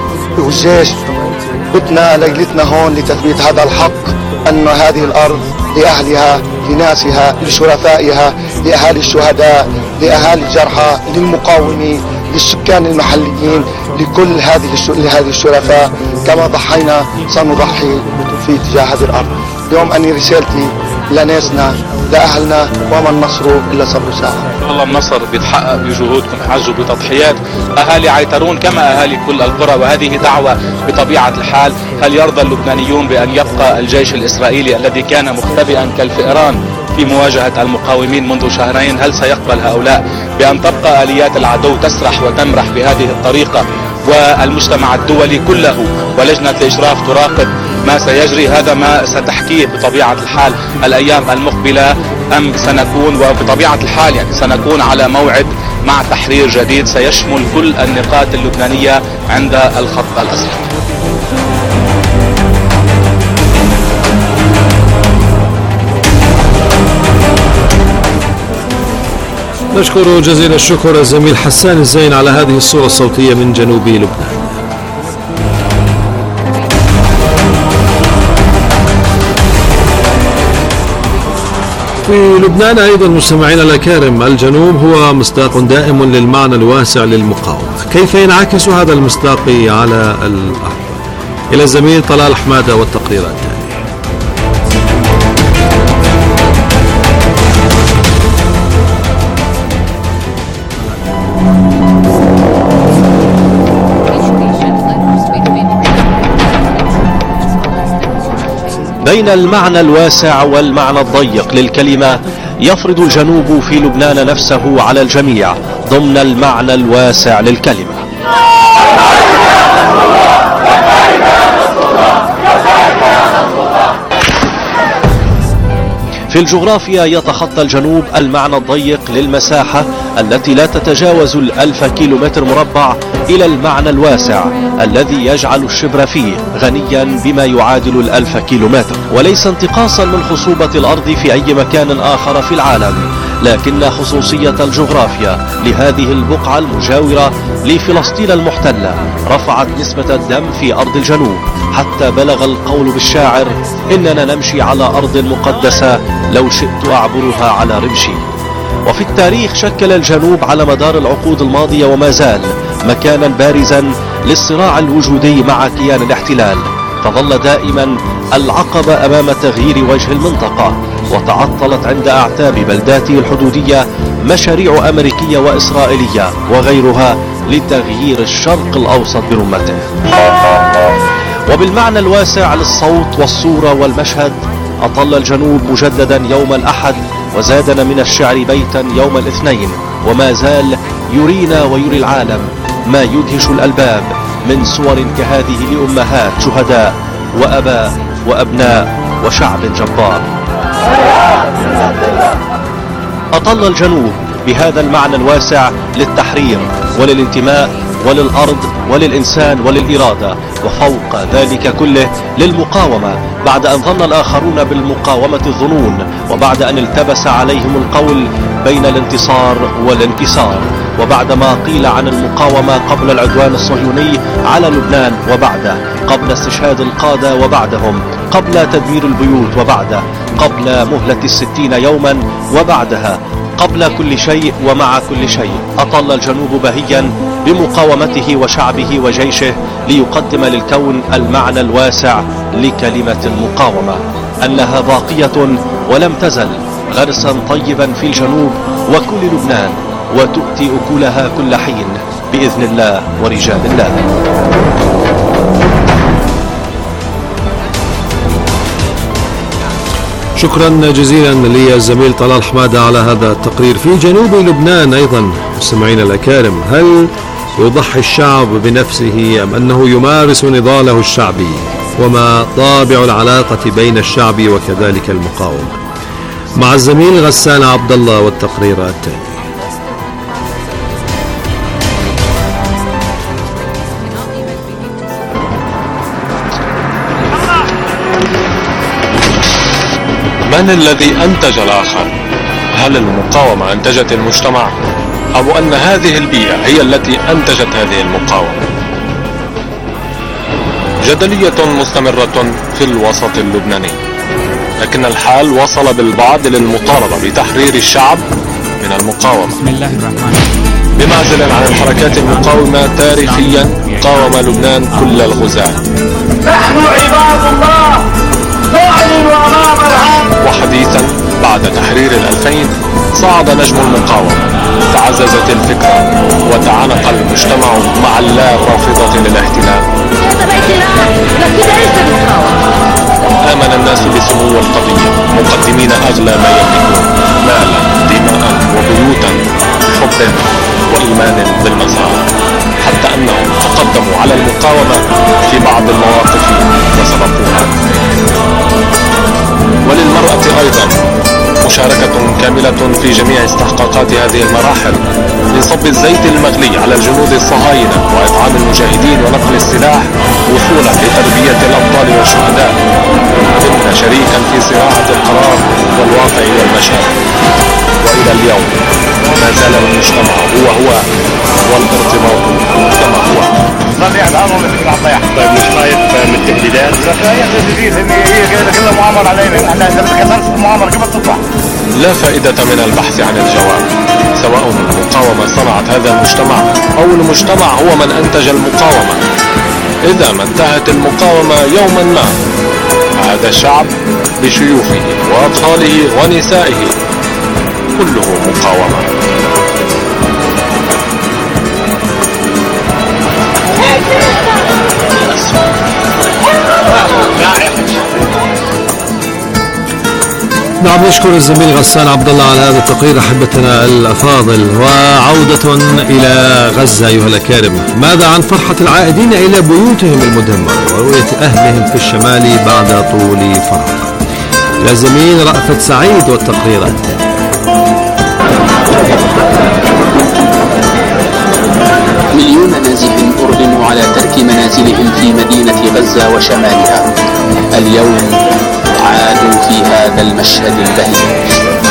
بتنا ليلتنا هون لتثبيت هذا الحق، أن هذه الأرض لأهلها، لناسها، لشرفائها، لأهالي الشهداء، لأهالي الجرحى، للمقاومين، للسكان المحليين، لكل هذه الشرفاء. كما ضحينا سنضحي في اتجاه هذه الأرض. اليوم أني رسالتي لناسنا، لأهلنا، وما النصر إلا صبر ساعة. والله النصر بيتحقق بجهودكم حج وبتضحيات أهالي عيترون كما أهالي كل القرى، وهذه دعوة بطبيعة الحال. هل يرضى اللبنانيون بأن يبقى الجيش الإسرائيلي الذي كان مختبئا كالفئران في مواجهة المقاومين منذ شهرين؟ هل سيقبل هؤلاء بأن تبقى آليات العدو تسرح وتمرح بهذه الطريقة، والمجتمع الدولي كله ولجنة الإشراف تراقب ما سيجري؟ هذا ما ستحكيه بطبيعة الحال الأيام المقبلة، أم سنكون وبطبيعة الحال يعني سنكون على موعد مع تحرير جديد سيشمل كل النقاط اللبنانية عند الخط الأزرق؟ نشكر جزيل الشكر الزميل حسان الزين على هذه الصورة الصوتية من جنوب لبنان. في لبنان أيضا مستمعينا الأكارم، الجنوب هو مصداق دائم للمعنى الواسع للمقاومة. كيف ينعكس هذا المصداق على الأرض؟ إلى الزميل طلال حمادة والتقرير التالي. بين المعنى الواسع والمعنى الضيق للكلمة يفرض الجنوب في لبنان نفسه على الجميع ضمن المعنى الواسع للكلمة. في الجغرافيا يتخطى الجنوب المعنى الضيق للمساحة التي لا تتجاوز 1000 كيلومتر مربع إلى المعنى الواسع الذي يجعل الشبر فيه غنيا بما يعادل 1000 كيلومتر، وليس انتقاصا من خصوبة الأرض في أي مكان آخر في العالم، لكن خصوصية الجغرافيا لهذه البقعة المجاورة لفلسطين المحتلة رفعت نسبة الدم في أرض الجنوب، حتى بلغ القول بالشاعر: إننا نمشي على أرض مقدسة لو شئت أعبرها على رمشي. وفي التاريخ شكل الجنوب على مدار العقود الماضية وما زال مكانا بارزا للصراع الوجودي مع كيان الاحتلال، فظل دائما العقبة أمام تغيير وجه المنطقة، وتعطلت عند أعتاب بلداته الحدودية مشاريع أمريكية وإسرائيلية وغيرها لتغيير الشرق الأوسط برمته. وبالمعنى الواسع للصوت والصورة والمشهد أطل الجنوب مجددا يوم الأحد، وزادنا من الشعر بيتا يوم الاثنين، وما زال يرينا ويري العالم ما يدهش الألباب من صور كهذه لأمهات شهداء وأباء وأبناء وشعب جبار. أطل الجنوب بهذا المعنى الواسع للتحرير وللانتماء وللأرض وللإنسان وللإرادة، وفوق ذلك كله للمقاومة، بعد أن ظن الآخرون بالمقاومة الظنون، وبعد أن التبس عليهم القول بين الانتصار والانكسار، وبعدما قيل عن المقاومة قبل العدوان الصهيوني على لبنان وبعده، قبل استشهاد القادة وبعدهم، قبل تدمير البيوت وبعده، قبل مهلة 60 يوما وبعدها، قبل كل شيء ومع كل شيء، أطل الجنوب بهيا بمقاومته وشعبه وجيشه ليقدم للكون المعنى الواسع لكلمة المقاومة، أنها باقية ولم تزل غرسا طيبا في الجنوب وكل لبنان، وتؤتي أكلها كل حين بإذن الله ورجال الله. شكرا جزيلا للزميل طلال حمادة على هذا التقرير. في جنوب لبنان أيضا مستمعينا الأكارم، هل يضحي الشعب بنفسه أم أنه يمارس نضاله الشعبي؟ وما طابع العلاقة بين الشعب وكذلك المقاومة؟ مع الزميل غسان عبد الله والتقرير التالي. من الذي أنتج الآخر؟ هل المقاومة أنتجت المجتمع؟ أو أن هذه البيئة هي التي أنتجت هذه المقاومة؟ جدلية مستمرة في الوسط اللبناني، لكن الحال وصل بالبعض للمطالبة بتحرير الشعب من المقاومة. بسم الله الرحمن الرحيم. بمعزل عن الحركات المقاومة تاريخيا قاوم لبنان كل الغزاة. نحن عباد الله نعلن أمام العالم. وحديثا بعد تحرير 2000 صعد نجم المقاومة، تعززت الفكرة وتعانق المجتمع مع اللا رافضة للاحتلال. آمن الناس بسمو القضية، مقدمين أغلى ما يملكون، مالا دماء وبيوتا، حب وإيمان بالمسار، حتى أنهم تقدموا على المقاومة في بعض المواقف وسبقوها. وللمرأة أيضا مشاركة كاملة في جميع استحقاقات هذه المراحل، من صب الزيت المغلي على الجنود الصهاينة وإطعام المجاهدين ونقل السلاح، وصولا لتربية الأبطال والشهداء، كنا شريكا في صناعة القرار والواقع والمشهد. وإلى اليوم ما زال المجتمع هو والارتباط كما هو. طيب مش خايف من التهديدات؟ هي كلها مؤامرة علينا، احنا اذا تكلمت في المؤامرة قبل تطلع. لا فائدة من البحث عن الجواب، سواء المقاومة صنعت هذا المجتمع أو المجتمع هو من أنتج المقاومة. إذا ما انتهت المقاومة يوما ما، هذا الشعب بشيوخه وأطفاله ونسائه كله مقاومة. نعم، نشكر الزميل غسان عبد الله على هذا التقرير أحبتنا الأفاضل. وعودة إلى غزة أيها الأكارم، ماذا عن فرحة العائدين إلى بيوتهم المدمرة ورؤية أهلهم في الشمال بعد طول فراغ؟ إلى الزميل رأفت سعيد والتقرير التالي. مليون نازح أردنوا على ترك منازلهم في مدينة غزة وشمالها. اليوم عادوا في هذا المشهد البهيج.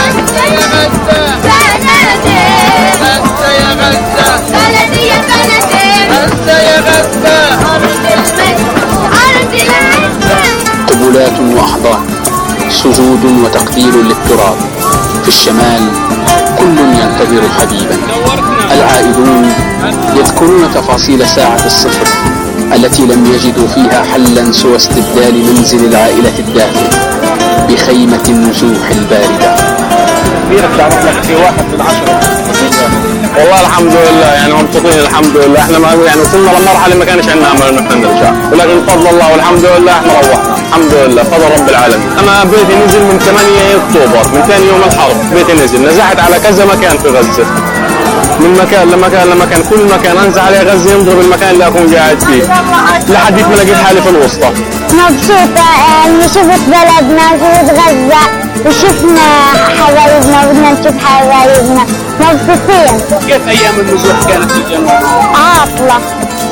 قبلات وأحضان، سجود وتقبيل للتراب. في الشمال كل ينتظر حبيبا. العائدون يذكرون تفاصيل ساعة الصفر التي لم يجدوا فيها حلا سوى استبدال منزل العائلة الدافئ بخيمة النزوح الباردة. في 1 من 10. والله الحمد لله يعني مبسوطين الحمد لله. احنا ما يعني وصلنا لمرحله ما كانش عندنا امل ان احنا نرجع، ولكن بفضل الله والحمد لله احنا روحنا الحمد لله بفضل رب العالمين. انا بيتي نزل من 8 اكتوبر من ثاني يوم الحرب، بيتي نزل نزحت على كذا مكان في غزه، من مكان لمكان كل مكان انزل عليه غزه ينضرب المكان اللي اكون قاعد فيه لحد ما لقيت حالي في الوسطى. مبسوطه اني شفت بلدنا، شفت غزه وشفنا حبايبنا وبدنا نشوف حبايبنا مبسوطين. كيف ايام النزوح كانت في الجنوب؟ عاطلة.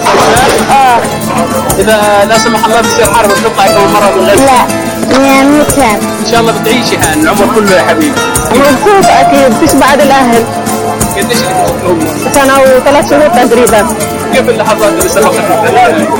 اذا لا سمح الله بتصير حرب بتطلعي كم مرة بالغزة؟ لا متهم. ان شاء الله بتعيشي هان العمر كله يا حبيبي. مبسوطة اكيد، فيش بعد الاهل. قديش لك سنة و3 شهور تقريبا. كيف اللحظات اللي سبقت الثلاثة؟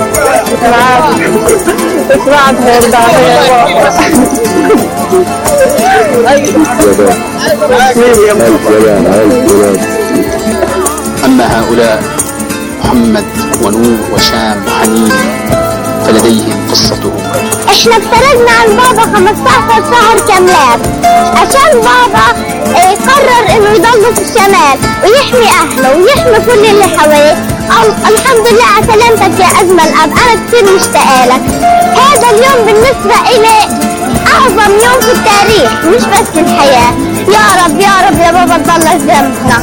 أما هؤلاء محمد ونور وشام وحنين فلديهم قصتهم. احنا افترضنا عن بابا 15 شهر كاملات عشان بابا قرر انه يضل في الشمال ويحمي اهله ويحمي كل اللي حواليه. الحمد لله على سلامتك يا اجمل اب، انا كثير مشتاقه لك. هذا اليوم بالنسبه الي اعظم يوم في التاريخ مش بس في الحياه. يا رب يا رب يا بابا تضلك جنبنا.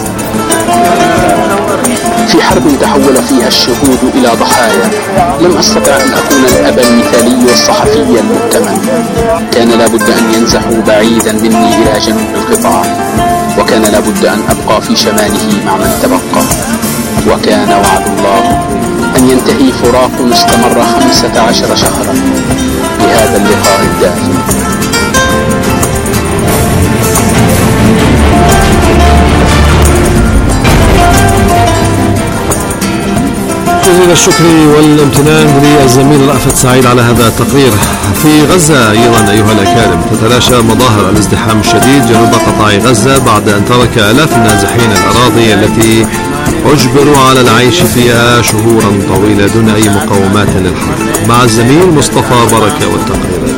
في حرب تحول فيها الشهود إلى ضحايا لم أستطع أن أكون الأب المثالي والصحفي المؤتمن. كان لابد أن ينزحوا بعيدا مني إلى جنوب القطاع، وكان لابد أن أبقى في شماله مع من تبقى. وكان وعد الله أن ينتهي فراق استمر 15 شهرا بهذا اللقاء الدائم. جزيل الشكر والامتنان للزميل رأفت سعيد على هذا التقرير. في غزة أيضا أيها الأكارم تتلاشى مظاهر الازدحام الشديد جنوب قطاع غزة بعد أن ترك آلاف النازحين الأراضي التي أجبروا على العيش فيها شهورا طويلة دون أي مقومات للحرب. مع الزميل مصطفى بركة والتقرير.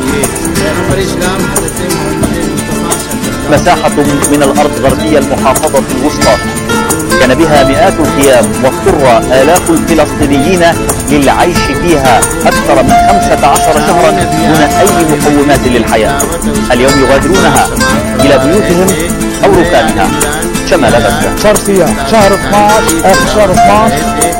مساحة من الأرض غربية المحافظة الوسطى كان بها مئات الخيام، واضطر آلاف الفلسطينيين للعيش فيها أكثر من 15 شهرا دون أي مقومات للحياة. اليوم يغادرونها إلى بيوتهم أو ركابها شمال غزة. صار فيها شهر 12 آخر شهر 12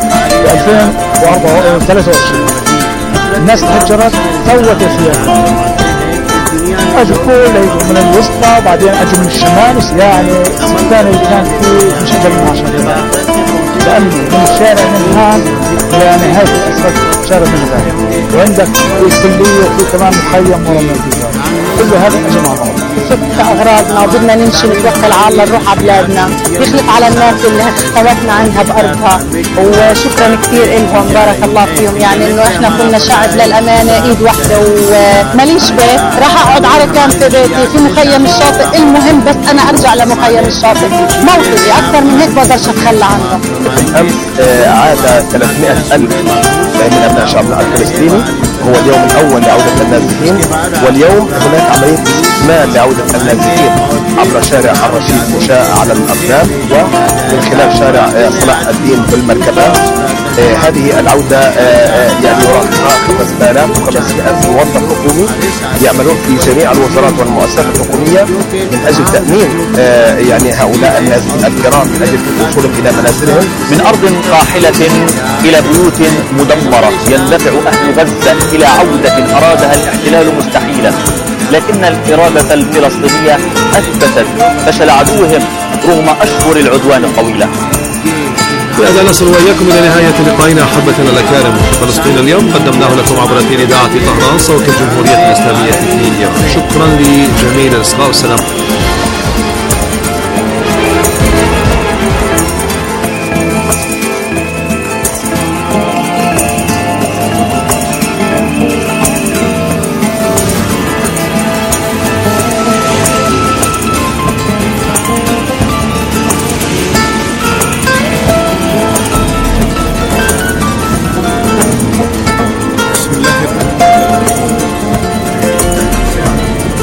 2023 الناس تهجرت سوت الخيام. اجوا كلهم من الوسطى، بعدين اجوا من الشمال، يعني السكان اللي كان فيه مش اقل من 10 لانه من الشارع من هان لنهايه الاسفل شارع من ذلك، وعندك في الكليه وفي كمان مخيم ورا من التجار، كل هذا اجى مع بعض. شفت اغراضنا وبدنا نمشي نتوكل على الله نروح على بلادنا، يخلف على الناس اللي خوتنا عنها بارضها، وشكرا كثير لهم بارك الله فيهم. يعني انه احنا كنا شعب للامانه ايد واحده وماليش بيت، راح اقعد على كان في بيتي في مخيم الشاطئ، المهم بس انا ارجع لمخيم الشاطئ موطني، اكثر من هيك بقدرش اتخلى عنه. امس عاد 300,000 من ابناء شعبنا الفلسطيني، هو اليوم الاول لعوده النازحين، واليوم هناك عمليه استثمار لعوده النازحين عبر شارع الرشيد مشاء على الاقدام ومن خلال شارع صلاح الدين بالمركبات. هذه العوده يعني يراقبها 5,500 موظف حكومي يعملون في جميع الوزارات والمؤسسات الحكوميه من اجل تامين يعني هؤلاء النازحين الكرام من اجل وصولهم الى منازلهم. من ارض راحله الى بيوت مدمره يندفع اهل غزه الى عوده ارادها الاحتلال مستحيلا، لكن الاراده الفلسطينيه اثبتت فشل عدوهم رغم اشهر العدوان الطويله. هذا نصل وإياكم إلى نهاية لقائنا أحبتنا الأكارم. فلسطين اليوم قدمناه لكم عبر إذاعة طهران صوت الجمهورية الإسلامية في كييف. شكرا لجميع الإصغاء والسلام.